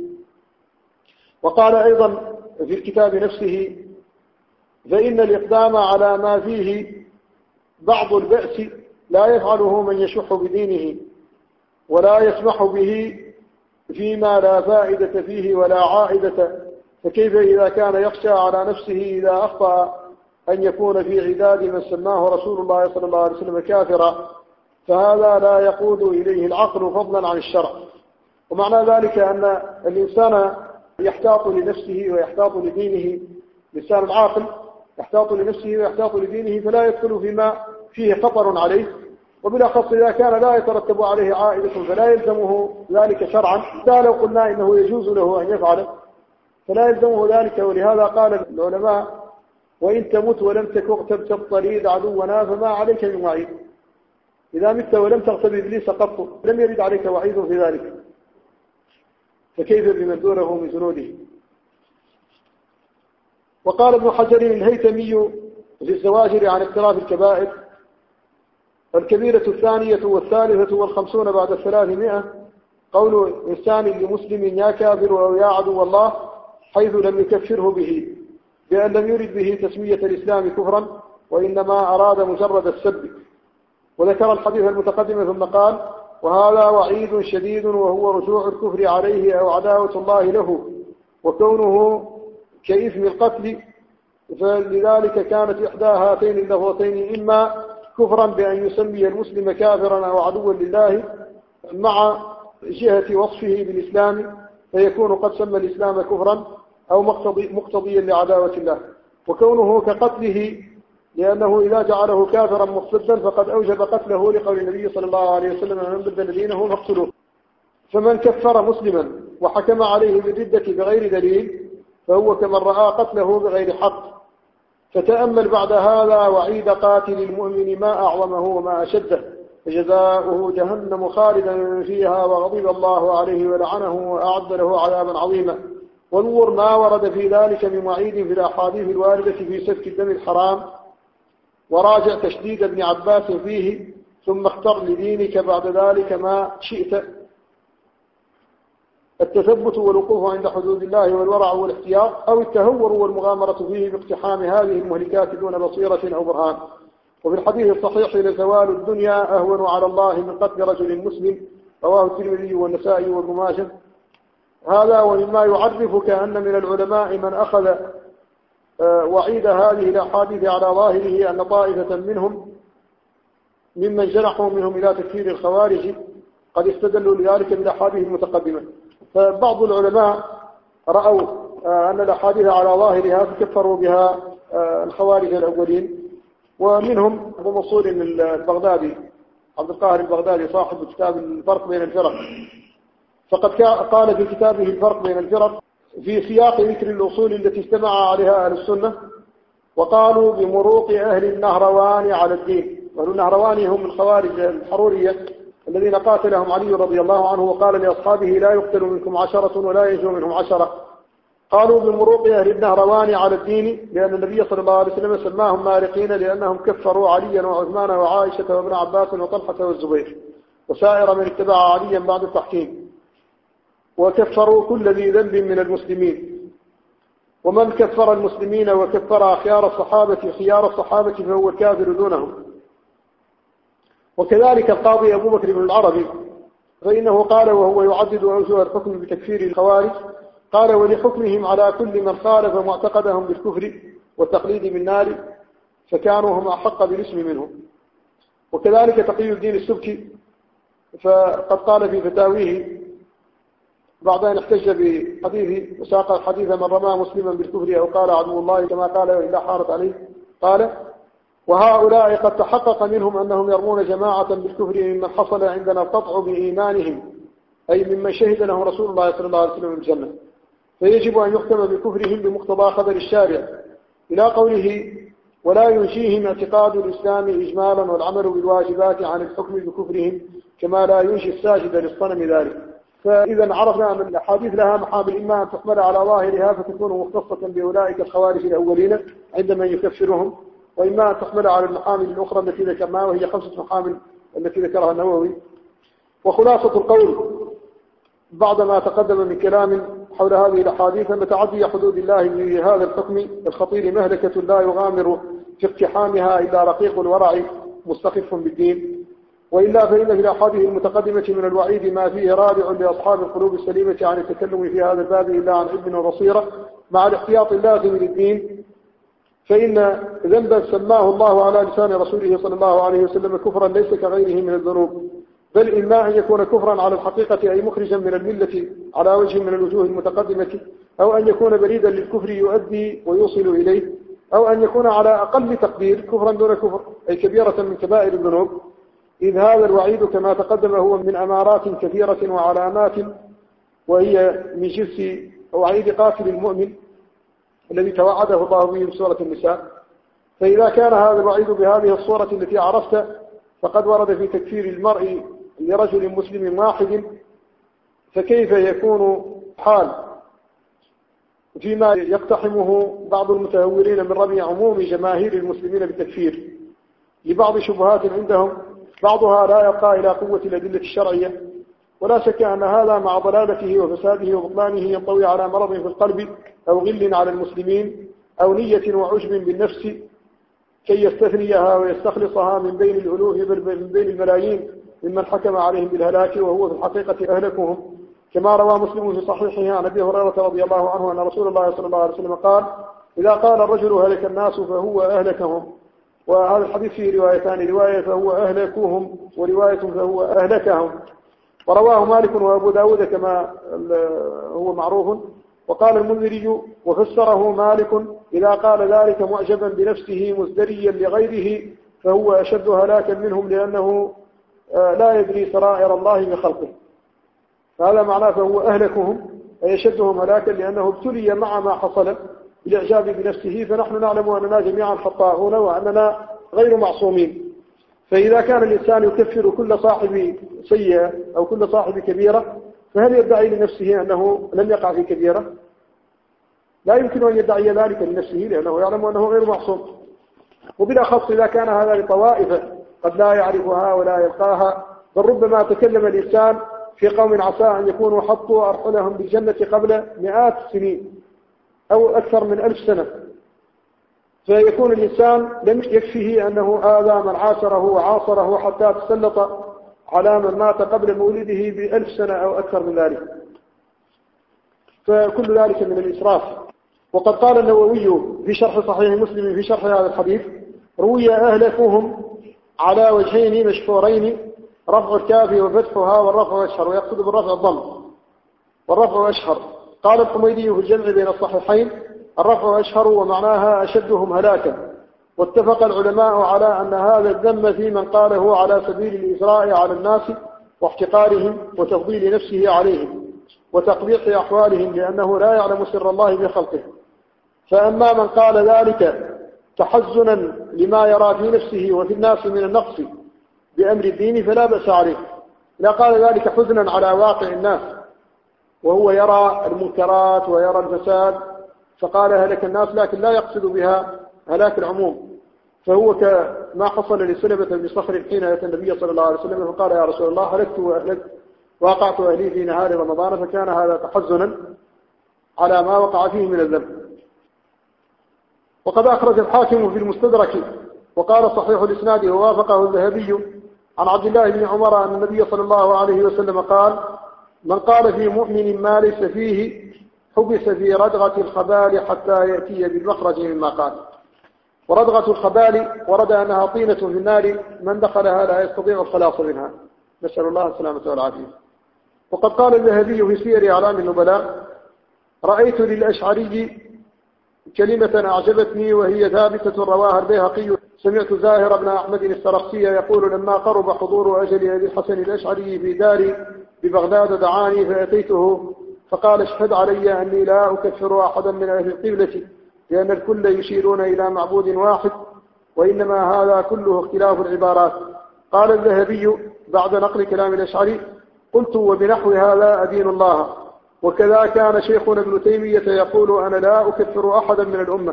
وقال أيضا في الكتاب نفسه: فإن الإقدام على ما فيه بعض البأس لا يفعله من يشح بدينه ولا يسمح به فيما لا فائدة فيه ولا عائدة، فكيف إذا كان يخشى على نفسه إذا أخطأ أن يكون في عداد من سماه رسول الله صلى الله عليه وسلم كافرا، فهذا لا يقود إليه العقل فضلا عن الشرع. ومعنى ذلك أن الإنسان يحتاط لنفسه ويحتاط لدينه، الإنسان العاقل يحتاط لنفسه ويحتاط لدينه، فلا يدخل فيما فيه خطر عليه، وبالأخص إذا كان لا يترتب عليه عائدة فلا يلزمه ذلك شرعا. لا لو قلنا إنه يجوز له أن يفعله فلا يلزمه ذلك. ولهذا قال العلماء: وإن تمت ولم تكن تبطليد عدونا فما عليك من وعيد. إذا مت ولم تغتب إبليس قط لم يرد عليك وعيد في ذلك، فكيف بمن دونه من جنوده. وقال ابن حجر الهيثمي في الزواجر عن اقتراف الكبائر: الكبيرة الثانية والثالثة والخمسون بعد 300 قول إنسان لمسلم يا كافر أو يا عدو الله، حيث لم يكفره به، بأن لم يرد به تسمية الإسلام كفرا وإنما أراد مجرد السب. وذكر الحديث المتقدم ثم قال: وهذا وعيد شديد وهو رجوع الكفر عليه أو عداوة الله له، وكونه كإثم القتل، فلذلك كانت إحدى هاتين اللفظتين إما كفرا بأن يسمي المسلم كافرا أو عدوا لله مع جهة وصفه بالإسلام فيكون قد سمى الإسلام كفرا، أو مقتضيا لعداوة الله، وكونه كقتله لأنه إذا جعله كافرا مرتدا فقد أوجب قتله لقول النبي صلى الله عليه وسلم: من بدل دينه فاقتلوه. فمن كفر مسلما وحكم عليه بالردة بغير دليل فهو كمن رأى قتله بغير حق. فتأمل بعد هذا وعيد قاتل المؤمن ما أعظمه وما أشده، فجزاؤه جهنم خالدا فيها وغضب الله عليه ولعنه وأعد له عذابا عظيما. وانظر ما ورد في ذلك من وعيد في الأحاديث الواردة في سفك الدم الحرام، وراجع تشديد ابن عباس فيه، ثم اختر لدينك بعد ذلك ما شئت: التثبت والوقوف عند حدود الله والورع والاحتياط، أو التهور والمغامرة فيه باقتحام هذه المهلكات دون بصيرة أو برهان. وفي الحديث الصحيح: لزوال الدنيا أهون على الله من قتل رجل مسلم، رواه الترمذي والنسائي وابن ماجه. هذا ومما يعرفك أن من العلماء من أخذ وعيد هذه الأحاديث على ظاهره أن طائفة منهم ممن جنحوا منهم إلى تكفير الخوارج قد استدلوا لذلك بالأحاديث المتقدمة. فبعض العلماء رأوا أن الأحاديث على ظاهرها تكفروا بها الخوارج الأولين، ومنهم أبو منصور البغدادي عبد القاهر البغدادي صاحب كتاب الفرق بين الفرق، فقد قال في كتابه الفرق بين الفرق في سياق ذكر الأصول التي اجتمع عليها أهل السنة، وقالوا بمروق أهل النهروان على الدين. وأهل النهروان هم الخوارج الحرورية الذين قاتلهم علي رضي الله عنه وقال لأصحابه لا يقتل منكم 10 ولا ينجو منهم 10. قالوا بمروق أهل النهروان على الدين لأن النبي صلى الله عليه وسلم سماهم مارقين لأنهم كفروا عليا وعثمان وعائشة وابن عباس وطلحة والزبير وسائر من اتبع عليا بعد التحكيم، وكفروا كل ذي ذنب من المسلمين. ومن كفر المسلمين وكفر خيار الصحابة فهو الكافر دونهم. وكذلك القاضي أبو بكر بن العربي فإنه قال وهو يعدد أوجه الحكم بتكفير الخوارج، قال ولحكمهم على كل من خالف معتقدهم بالكفر والتقليد بالنار فكانوا هم أحق بالاسم منهم. وكذلك تقي الدين السبكي فقد قال في فتاويه بعد أن احتج بحديث وساق الحديث من رمى مسلما بالكفر أو قال عدو الله كما قال إلا حارت عليه، قال وهؤلاء قد تحقق منهم أنهم يرمون جماعة بالكفر ممن حصل عندنا القطع بإيمانهم، أي ممن شهد له رسول الله صلى الله عليه وسلم بالجنة، فيجب أن يحكم بكفرهم بمقتضى خبر الشارع إلى قوله ولا ينشيهم اعتقاد الإسلام إجمالا والعمل بالواجبات عن الحكم بكفرهم كما لا ينشي الساجد للصنم ذلك. فإذا عرفنا أن الأحاديث لها محامل إما أن تحمل على ظاهرها فتكون مختصة بأولئك الخوارج الأولين عندما يكفرهم، وإما أن تحمل على المحامل الأخرى التي ذكرناها وهي 5 محامل التي ذكرها النووي. وخلاصة القول بعد ما تقدم من كلام حول هذه الأحاديث أن تعدي حدود الله بهذا الحكم الخطير مهلكة لا يغامر في اقتحامها إلا رقيق الورع مستخف بالدين، وإلا فإن في الأحاديث المتقدمة من الوعيد ما فيه رادع لأصحاب القلوب السليمة عن التكلم في هذا الباب إلا عن علم وبصيرة مع الاحتياط اللازم للدين، فإن ذنبا سماه الله على لسان رسوله صلى الله عليه وسلم كفرا ليس كغيره من الذنوب، بل إما أن يكون كفرا على الحقيقة أي مخرجا من الملة على وجه من الوجوه المتقدمة، أو أن يكون بريدا للكفر يؤدي ويوصل إليه، أو أن يكون على أقل تقدير كفرا دون كفر أي كبيرة من كبائر الذنوب. إذ هذا الوعيد كما تقدم هو من أمارات كثيرة وعلامات، وهي من جنس وعيد قاتل المؤمن الذي توعده الله به في سورة النساء. فإذا كان هذا الوعيد بهذه الصورة التي عرفت فقد ورد في تكفير المرء لرجل مسلم واحد، فكيف يكون حال فيما يقتحمه بعض المتهورين من رمي عموم جماهير المسلمين بالتكفير لبعض شبهات عندهم بعضها لا يبقى إلى قوة الأدلة الشرعية. ولا شك أن هذا مع ضلالته وفساده وبطلانه ينطوي على مرض في القلب أو غل على المسلمين أو نية وعجب بالنفس كي يستثنيها ويستخلصها من بين الألوف بل من بين الملايين ممن حكم عليهم بالهلاك وهو في الحقيقة أهلكهم، كما روى مسلم في صحيحه عن أبي هريرة رضي الله عنه أن رسول الله صلى الله عليه وسلم قال إذا قال الرجل هلك الناس فهو أهلكهم. وهذا الحديث فيه روايتان، رواية فهو أهلكوهم ورواية فهو أهلكهم. ورواه مالك وأبو داود كما هو معروف. وقال المنذري وفسره مالك إذا قال ذلك معجبا بنفسه مزدريا لغيره فهو أشد هلاكا منهم لأنه لا يدري سرائر الله بخلقه. فهذا معناه فهو أهلكهم أي يشدهم هلاكا لأنه ابتلي مع ما حصل بالإعجاب بنفسه. فنحن نعلم أننا جميعا خطاؤون وأننا غير معصومين. فإذا كان الإنسان يكفر كل صاحب سيئة أو كل صاحب كبيرة فهل يدعي لنفسه أنه لم يقع في كبيرة؟ لا يمكن أن يدعي ذلك لنفسه لأنه يعلم أنه غير معصوم. وبالأخص إذا كان هذا لطوائف قد لا يعرفها ولا يلقاها، بل ربما تكلم الإنسان في قوم عسى أن يكونوا حطوا أرحلهم بالجنة قبل 100 سنين أو أكثر من 1000 سنة، فيكون الإنسان لم يكفيه أنه آذى من عاشره وعاصره حتى تسلط على من مات قبل مولده ب1000 سنة أو أكثر من ذلك. فكل ذلك من الإسراف. وقد قال النووي في شرح صحيح مسلم في شرح هذا الحديث: روي أهلكهم على وجهين مشهورين، رفع الكاف وفتحها والرفع أشهر، ويقصد بالرفع الضم والرفع أشهر. قال الحميدي في الجمع بين الصحيحين: الرفع أشهر ومعناها أشدهم هلاكا. واتفق العلماء على أن هذا الذم في من قاله على سبيل الإسراء على الناس واحتقارهم وتفضيل نفسه عليهم وتقبيح أحوالهم، لأنه لا يعلم سر الله بخلقه. فأما من قال ذلك تحزنا لما يرى في نفسه وفي الناس من النقص بأمر الدين فلا بأس عليه. لا قال ذلك حزنا على واقع الناس وهو يرى المنكرات ويرى الفساد فقال هلك الناس، لكن لا يقصد بها هلاك العموم. فهو كما حصل لسلمة بن صخر حين أتى النبي صلى الله عليه وسلم فقال: يا رسول الله، هلكت وأهلكت وقعت أهلي في نهار رمضان، فكان هذا تحزنا على ما وقع فيه من الذنب. وقد أخرج الحاكم في المستدرك وقال صحيح الإسناد ووافقه الذهبي عن عبد الله بن عمر أن النبي صلى الله عليه وسلم قال: من قال في مؤمن ما ليس فيه حبس في ردغة الخبال حتى يأتي بالمخرج مما قال. وردغة الخبال ورد أنها طينة في النار، من دخلها لا يستطيع الخلاص منها، نسأل الله السلامة والعافية. وقد قال الذهبي في سير أعلام النبلاء: رأيت للأشعري كلمة أعجبتني وهي ثابتة رواها البيهقي: سمعت زاهر بن أحمد السرخسي يقول: لما قرب حضور أجل أبي الحسن الأشعري في داري ببغداد دعاني فأتيته فقال: اشهد علي أني لا أكفر أحدا من أهل القبلة، لأن الكل يشيرون إلى معبود واحد، وإنما هذا كله اختلاف العبارات. قال الذهبي بعد نقل كلام الأشعري: قلت: وبنحو هذا أدين الله. وكذا كان شيخنا ابن تيمية يقول: أنا لا أكفر أحدا من الأمة.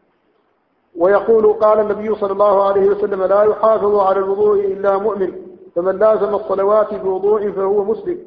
ويقول: قال النبي صلى الله عليه وسلم: لا يحافظ على الوضوء إلا مؤمن، فمن لازم الصلوات بوضوء فهو مسلم.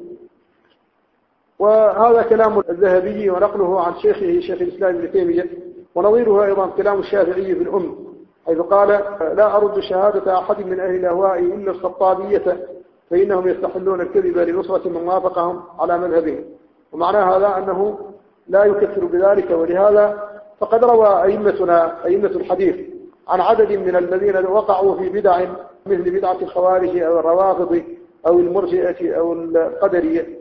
وهذا كلام الذهبي ونقله عن شيخه شيخ الإسلام ابن تيمية. ونظيره أيضا كلام الشافعي في الأم، حيث قال: لا أرد شهادة أحد من أهل الأهواء إلا الخطابية، فإنهم يستحلون الكذب لنصرة من وافقهم على مذهبهم. ومعنى هذا أنه لا يكفر بذلك. ولهذا فقد روى أئمتنا أئمة الحديث عن عدد من الذين وقعوا في بدع مثل بدعة الخوارج أو الروافض أو المرجئة أو القدرية.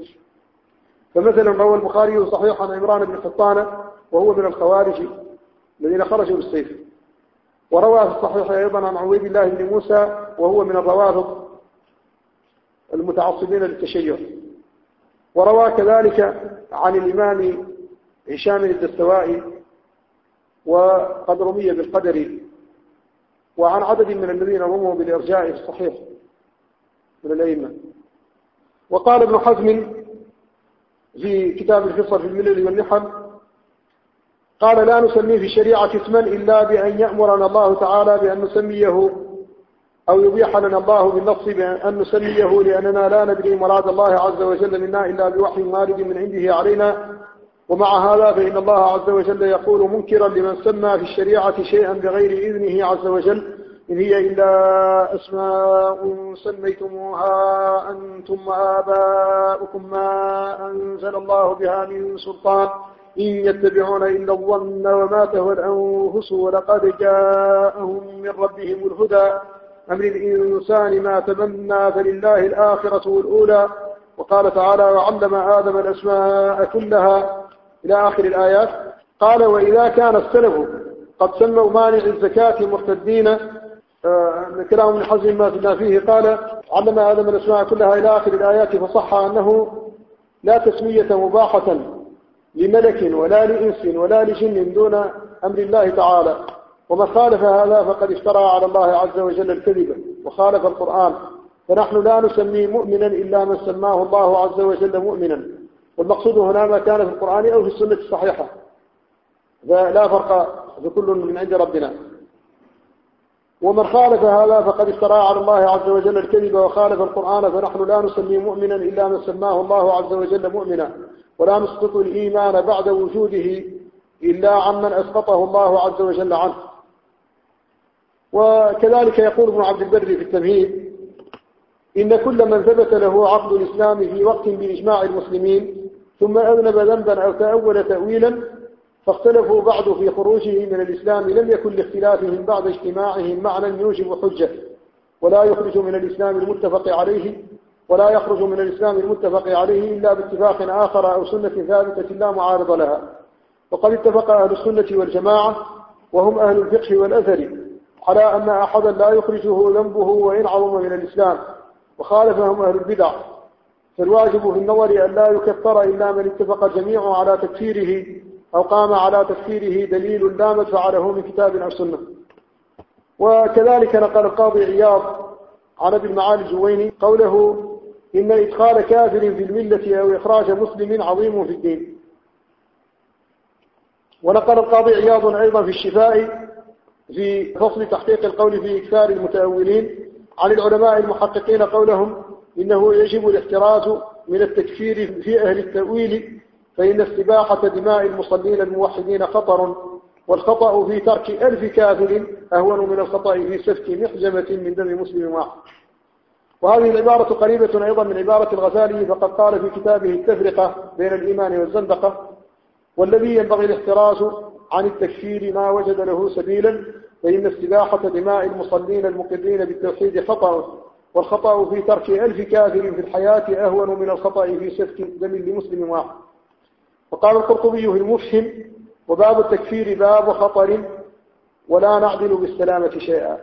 فمثلا روى البخاري صحيحا عن عمران بن حطان وهو من الخوارج الذين خرجوا بالسيف. وروى في الصحيح أيضا عن عبيد الله بن موسى وهو من الروافض المتعصبين للتشيع. وروى كذلك عن الإمام هشام الدستوائي وقد رمي بالقدر، وعن عدد من الذين رموا بالإرجاء في الصحيح من الأئمة. وقال ابن حزم في كتاب الفصل في الملل والنحل قال: لا نسميه في الشريعة اسما إلا بأن يأمرنا الله تعالى بأن نسميه، أو يبيح لنا الله بالنص بأن نسميه، لأننا لا ندري مراد الله عز وجل منا إلا بوحي وارد من عنده علينا. ومع هذا فإن الله عز وجل يقول منكرا لمن سمى في الشريعة شيئا بغير إذنه عز وجل: إن هي إلا أسماء سميتموها أنتم وآباؤكم ما أنزل الله بها من سلطان إن يتبعون إلا الظن وما تهوى الأنفس ولقد جاءهم من ربهم الهدى أم للإنسان ما تمنى فلله الآخرة والأولى. وقال تعالى: وعلم آدم الأسماء كلها إلى آخر الآيات. قال: وإذا كان السلف قد سموا مانع الزكاة مرتدين، كلام ابن حزم ما فينا فيه، قال: علم آدم الأسماء كلها إلى آخر الآيات، فصح أنه لا تسمية مباحة لملك ولا لإنس ولا لجن دون أمر الله تعالى. ومن خالف هذا فقد افترى على الله عز وجل الكذب وخالف القرآن. فنحن لا نسمي مؤمنا إلا من سماه الله عز وجل مؤمنا، والمقصود هنا ما كان في القرآن أو في السنة الصحيحة، فلا فرق، بكل من عند ربنا. ومن خالف هذا فقد افترى على الله عز وجل الكذب وخالف القرآن. فنحن لا نسمي مؤمنا إلا من سماه الله عز وجل مؤمنا، ولا نسقط الإيمان بعد وجوده إلا عمن أسقطه الله عز وجل عنه. وكذلك يقول ابن عبد البر في التمهيد: إن كل من ثبت له عقد الإسلام في وقت بإجماع المسلمين ثم أذنب ذنبا أو تأول تأويلا فاختلفوا بعد في خروجه من الإسلام لم يكن لاختلافهم بعد اجتماعهم معنى يوجب حجة، ولا يخرج من الإسلام المتفق عليه إلا باتفاق آخر أو سنة ثابتة لا معارض لها. وقد اتفق أهل السنة والجماعة وهم أهل الفقه والأثر على أن أحدا لا يخرجه ذنبه وإن عظم من الإسلام، وخالفهم أهل البدع، فالواجب في النظر أن لا يكفر إلا من اتفق الجميع على تكفيره أو قام على تكفيره دليل لا مدفع له من كتاب أو سنة. وكذلك نقل القاضي عياض عن ابن المعالي الجويني قوله: إن إدخال كافر في الملة أو إخراج مسلم عظيم في الدين. ونقل القاضي عياض أيضا في الشفاء في فصل تحقيق القول في إكثار المتأولين عن العلماء المحققين قولهم: إنه يجب الاحتراز من التكفير في أهل التأويل، فإن استباحة دماء المصلين الموحدين خطر، والخطأ في ترك 1000 كافر أهون من الخطأ في سفك محجمة من دم مسلم واحد. وهذه العبارة قريبة أيضا من عبارة الغزالي، فقد قال في كتابه التفرقة بين الإيمان والزندقة: والذي ينبغي الاحتراز عن التكفير ما وجد له سبيلا، فإن استباحة دماء المصلين المقرين بالتوحيد خطأ، والخطأ في ترك 1000 كافر في الحياة أهون من الخطأ في سفك دم لمسلم واحد. وقال القرطبي في المفهم: وباب التكفير باب خطر، ولا نعدل بالسلامة شيئا.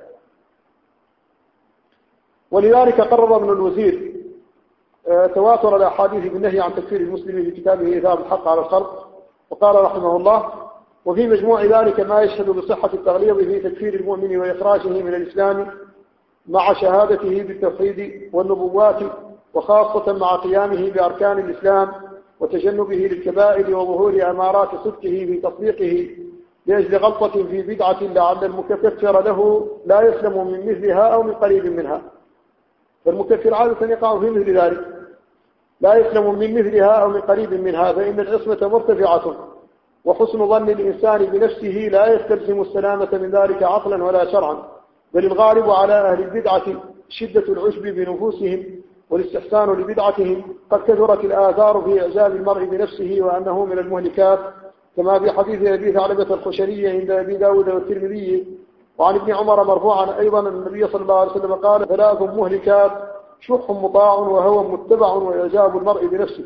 ولذلك قرر ابن الوزير تواتر الأحاديث بالنهي عن تكفير المسلم في كتابه إثابة الحق على الخلق، وقال رحمه الله: وفي مجموع ذلك ما يشهد بصحة التغليظ في تكفير المؤمن وإخراجه من الإسلام مع شهادته بالتوحيد والنبوات، وخاصة مع قيامه بأركان الإسلام وتجنبه للكبائر وظهور أمارات صدقه في تصديقه لأجل غلطة في بدعة لعل المكفر له لا يسلم من مثلها أو من قريب منها. فالمكفر عادة يقع في مثل ذلك، لا يسلم من مثلها أو من قريب منها، فإن العصمة مرتفعة، وحسن ظن الإنسان بنفسه لا يستلزم السلامة من ذلك عقلا ولا شرعا، بل الغالب على أهل البدعة شدة العشب بنفوسهم والاستحسان لبدعتهم. قد كثرت الآثار في إعجاب المرء بنفسه وأنه من المهلكات، كما في حديث أبي ثعلبة الخشني عند أبي داود والترمذي. وعن ابن عمر مرفوعا أيضا النبي صلى الله عليه وسلم قال: 3 مهلكات: شح مطاع، وهوى متبع، وإعجاب المرء بنفسه.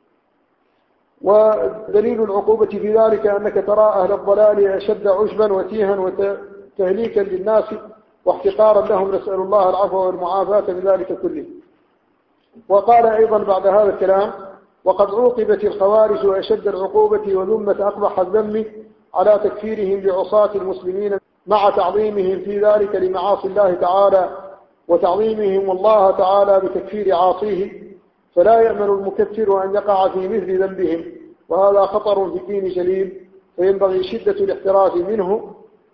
ودليل العقوبة في ذلك أنك ترى أهل الضلال أشد عشبا وتيها وتهليكا للناس واحتقارا لهم، نسأل الله العفو والمعافاة من ذلك كله. وقال أيضا بعد هذا الكلام: وقد عوقبت الخوارج أشد العقوبة وذمت أقبح الذم على تكفيرهم لعصاة المسلمين مع تعظيمهم في ذلك لمعاصي الله تعالى وتعظيمهم الله تعالى بتكفير عاصيه، فلا يأمن المكفر أن يقع في مثل ذنبهم، وهذا خطر في الدين جليل، فينبغي شدة الاحتراز منه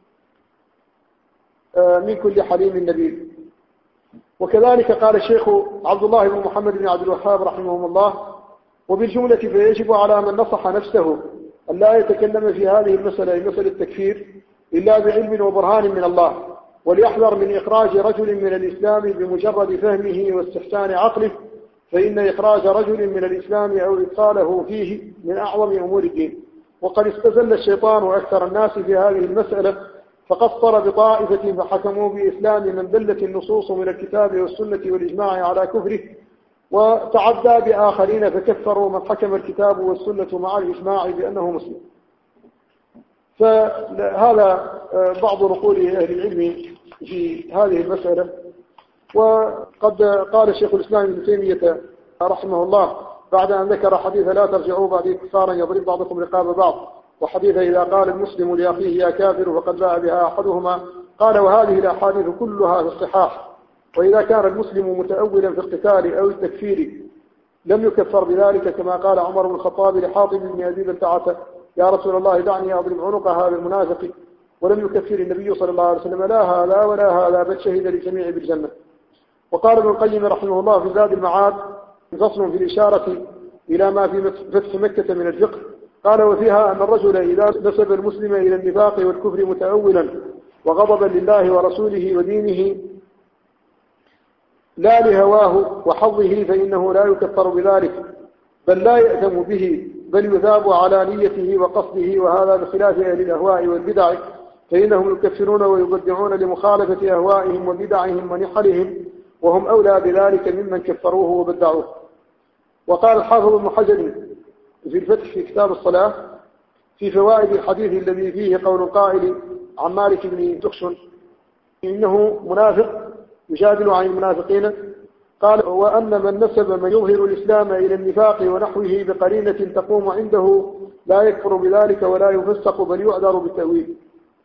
من كل حليم نبيل. وكذلك قال الشيخ عبد الله بن محمد بن عبد الوهاب رحمه الله: وبالجملة فيجب على من نصح نفسه أن لا يتكلم في هذه المسألة التكفير إلا بعلم وبرهان من الله، وليحذر من إخراج رجل من الإسلام بمجرد فهمه واستحسان عقله، فإن إخراج رجل من الإسلام أو إدخاله فيه من أعظم أمور الدين. وقد استزل الشيطان أكثر الناس في هذه المسألة، فقصر بطائفة فحكموا بإسلام من دلت النصوص من الكتاب والسنة والإجماع على كفره، وتعدى بآخرين فكفروا من حكم الكتاب والسنة مع الإجماع بأنه مسلم. فهذا بعض نقول أهل العلم في هذه المسألة. وقد قال الشيخ الإسلام ابن تيمية رحمه الله بعد أن ذكر حديث: لا ترجعوا بعد كفارا يضرب بعضكم رقاب بعض، وحديث: إذا قال المسلم لأخيه يا كافر فقد باء بها أحدهما، قال: وهذه الأحاديث كلها في الصحاح. وإذا كان المسلم متأولا في القتال أو التكفير لم يكفر بذلك، كما قال عمر بن الخطاب لحاطب بن أبي بلتعة: يا رسول الله دعني أضرب عنق هذا المنافق. ولم يكفر النبي صلى الله عليه وسلم لا هذا ولا هذا، بل شهد للجميع بالجنة. وقال ابن القيم رحمه الله في زاد المعاد فصل في الإشارة إلى ما في فتح مكة من الفقه، قال: وفيها أن الرجل إذا نسب المسلم إلى النفاق والكفر متأولا وغضبا لله ورسوله ودينه لا لهواه وحظه، فإنه لا يكفر بذلك، بل لا يأثم به، بل يثاب على نيته وقصده، وهذا بخلاف أهل الأهواء والبدع، فإنهم يكفرون ويبدعون لمخالفة أهوائهم وبدعهم ونحلهم، وهم أولى بذلك ممن كفروه وبدعوه. وقال الحافظ ابن حجر في الفتح في كتاب الصلاة في فوائد الحديث الذي فيه قول القائل عن مالك بن دخشن إنه منافق يجادل عن المنافقين، قال: وأن من نسب من يظهر الإسلام إلى النفاق ونحوه بقرينة تقوم عنده لا يكفر بذلك ولا يفسق بل يعذر بالتأويل.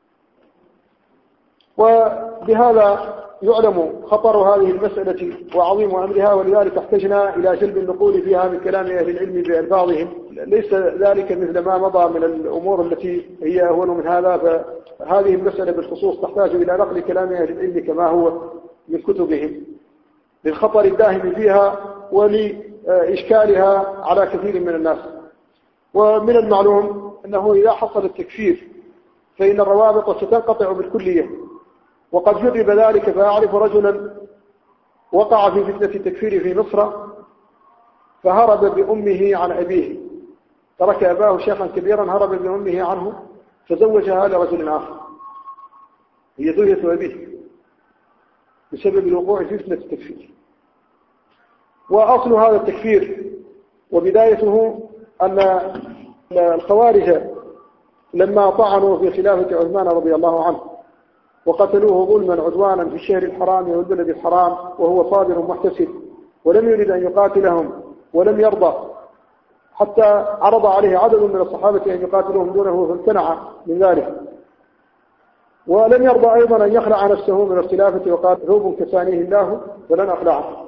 وبهذا يعلم خطر هذه المسألة وعظيم أمرها، ولذلك احتجنا إلى جلب النقول فيها من كلام أهل العلم بألفاظهم. ليس ذلك مثل ما مضى من الأمور التي هي أهون من هذا، فهذه المسألة بالخصوص تحتاج إلى نقل كلام أهل العلم كما هو من كتبهم للخطر الداهم فيها ولإشكالها على كثير من الناس. ومن المعلوم أنه إذا حصل التكفير فإن الروابط ستنقطع بالكلية، وقد جرب ذلك. فأعرف رجلا وقع في فتنة التكفير في مصر، فهرب بأمه عن أبيه، ترك أباه شيخا كبيرا هرب بأمه عنه فزوجها لرجل آخر، هي زوجة أبيه، بسبب الوقوع في فتنة التكفير. وأصل هذا التكفير وبدايته أن الخوارج لما طعنوا في خلافة عثمان رضي الله عنه وقتلوه ظلما عدوانا في الشهر الحرام والبلد الحرام وهو صابر محتسب، ولم يرد أن يقاتلهم ولم يرضى، حتى عرض عليه عدد من الصحابة أن يقاتلوهم دونه فامتنع من ذلك، ولم يرضى أيضا أن يخلع نفسه من الخلافة وقال: ثوب كسانيه الله فلن أخلعه.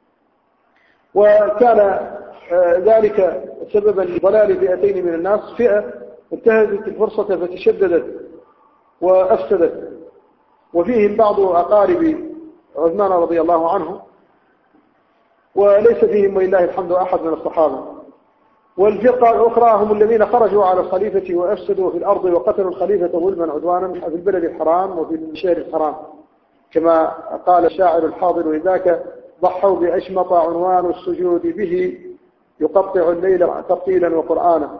وكان ذلك سببا لضلال فئتين من الناس، فئة انتهزت الفرصة فتشددت وأفسدت، وفيهم بعض أقارب عثمان رضي الله عنه، وليس فيهم ولله الحمد أحد من الصحابة. والفرقة الأخرى هم الذين خرجوا على الخليفة وأفسدوا في الأرض وقتلوا الخليفة ظلما عدوانا في البلد الحرام وفي الشهر الحرام، كما قال الشاعر الحاضر ذاك: ضحوا بأشمط عنوان السجود به يقطع الليل ترتيلا وقرآنا.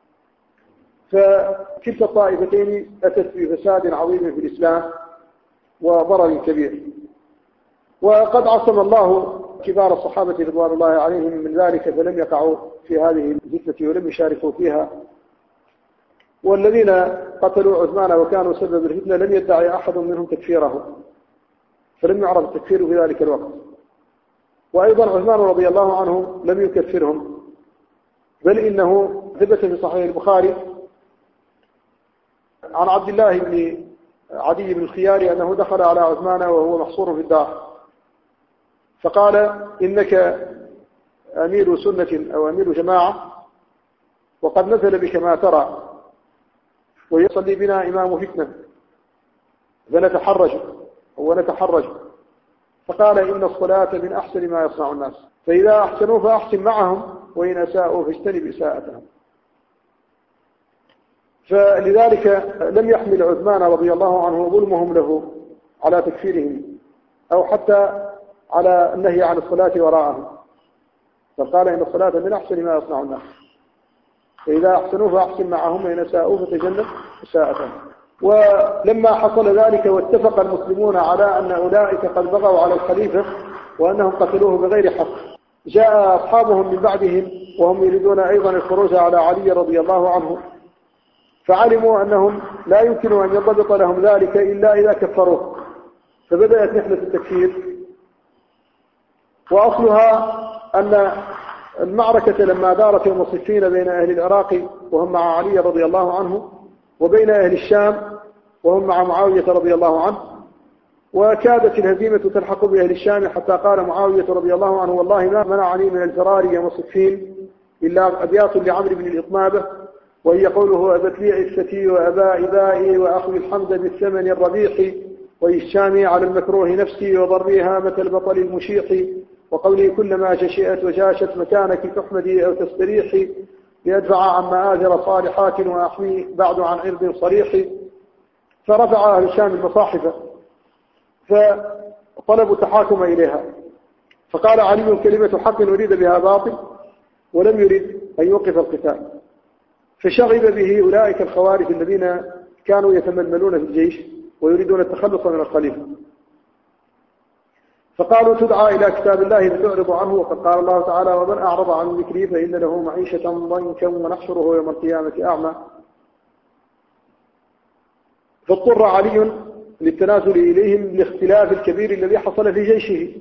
فكلتا الطائفتين أتت بفساد عظيم في الإسلام وضرر كبير. وقد عصم الله كبار الصحابة رضوان الله عليهم من ذلك، فلم يقعوا في هذه الفتنة ولم يشاركوا فيها. والذين قتلوا عثمان وكانوا سبب الفتنة لم يدعي أحد منهم تكفيره، فلم يعرف التكفير في ذلك الوقت. وأيضا عثمان رضي الله عنه لم يكفرهم، بل إنه ثبت في صحيح البخاري عن عبد الله بن عدي بن الخيار أنه دخل على عثمان وهو محصور في الدار، فقال: إنك أمير سنة أو أمير جماعة، وقد نزل بك ما ترى، ويصلي بنا إمام فتنة ونتحرج. فقال: إن الصلاة من أحسن ما يصنع الناس، فإذا أحسنوا فأحسن معهم، وإن أساءوا فاجتنب إساءتهم. فلذلك لم يحمل عثمان رضي الله عنه ظلمهم له على تكفيرهم أو حتى على النهي عن الصلاة وراءهم، فقال: إن الصلاة من أحسن ما يصنع الناس، فإذا أحسنوا فأحسن معهم، وإن أساءوا فتجنب إساءتهم. ولما حصل ذلك واتفق المسلمون على أن أولئك قد بغوا على الخليفة وأنهم قتلوه بغير حق، جاء أصحابهم من بعدهم وهم يريدون أيضا الخروج على علي رضي الله عنه، فعلموا أنهم لا يمكن أن يضبط لهم ذلك إلا إذا كفروه، فبدأت نحلة التكفير. وأصلها أن المعركة لما دارت يوم صفين بين أهل العراق وهم مع علي رضي الله عنه، وبين أهل الشام وهم مع معاوية رضي الله عنه، وكادت الهزيمة تلحق بأهل الشام، حتى قال معاوية رضي الله عنه: والله ما منعني من الفرار يوم صفين إلا أبيات لعمرو بن الإطنابة، وهي قوله: أبت لي عفتي وأباء إبائي وأخذ الحمد بالثمن الربيح، وإشامي على المكروه نفسي وضري هامة البطل المشيح، وقولي كلما جشئت وجاشت مكانك تحمدي أو تستريحي، ليدفع عن مآذر صالحات وأحمي بعد عن عرض صريح. فرفع أهل الشام المصاحف فطلبوا التحاكم إليها، فقال علي: كلمة حق أريد بها باطل، ولم يرد أن يوقف القتال. فشغب به أولئك الخوارج الذين كانوا يتململون في الجيش ويريدون التخلص من الخليفة، فقالوا تدعى إلى كتاب الله فتعرض عنه، وقد قال الله تعالى ومن أعرض عن ذكري فإن له معيشة ضنكا ونحشره يوم القيامة أعمى. فاضطر علي للتنازل إليهم للاختلاف الكبير الذي حصل في جيشه،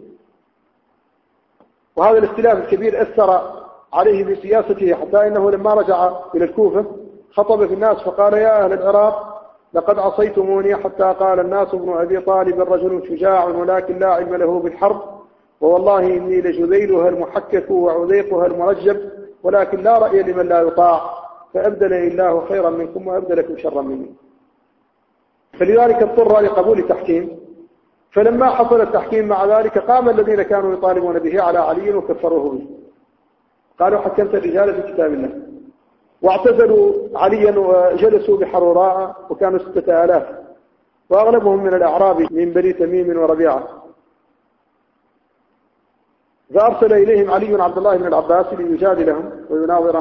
وهذا الاختلاف الكبير أثر عليه بسياسته، حتى إنه لما رجع إلى الكوفة خطب في الناس فقال يا أهل العراق لقد عصيتموني حتى قال الناس ابن أبي طالب رجل شجاع ولكن لا علم له بالحرب، ووالله إني لجذيلها المحكك وعذيقها المرجب، ولكن لا رأي لمن لا يطاع، فأبدلني الله خيرا منكم وأبدلكم شرا مني. فلذلك اضطر لقبول التحكيم. فلما حصل التحكيم مع ذلك قام الذين كانوا يطالبون به على علي وكفروه به، قالوا حكمت الرجال في كتاب الله، واعتزلوا عليا وجلسوا بحروراء وكانوا 6000، وأغلبهم من الأعراب من بني تميم وربيعة. فأرسل إليهم علي عبد الله بن العباس ليجادلهم ويناظرهم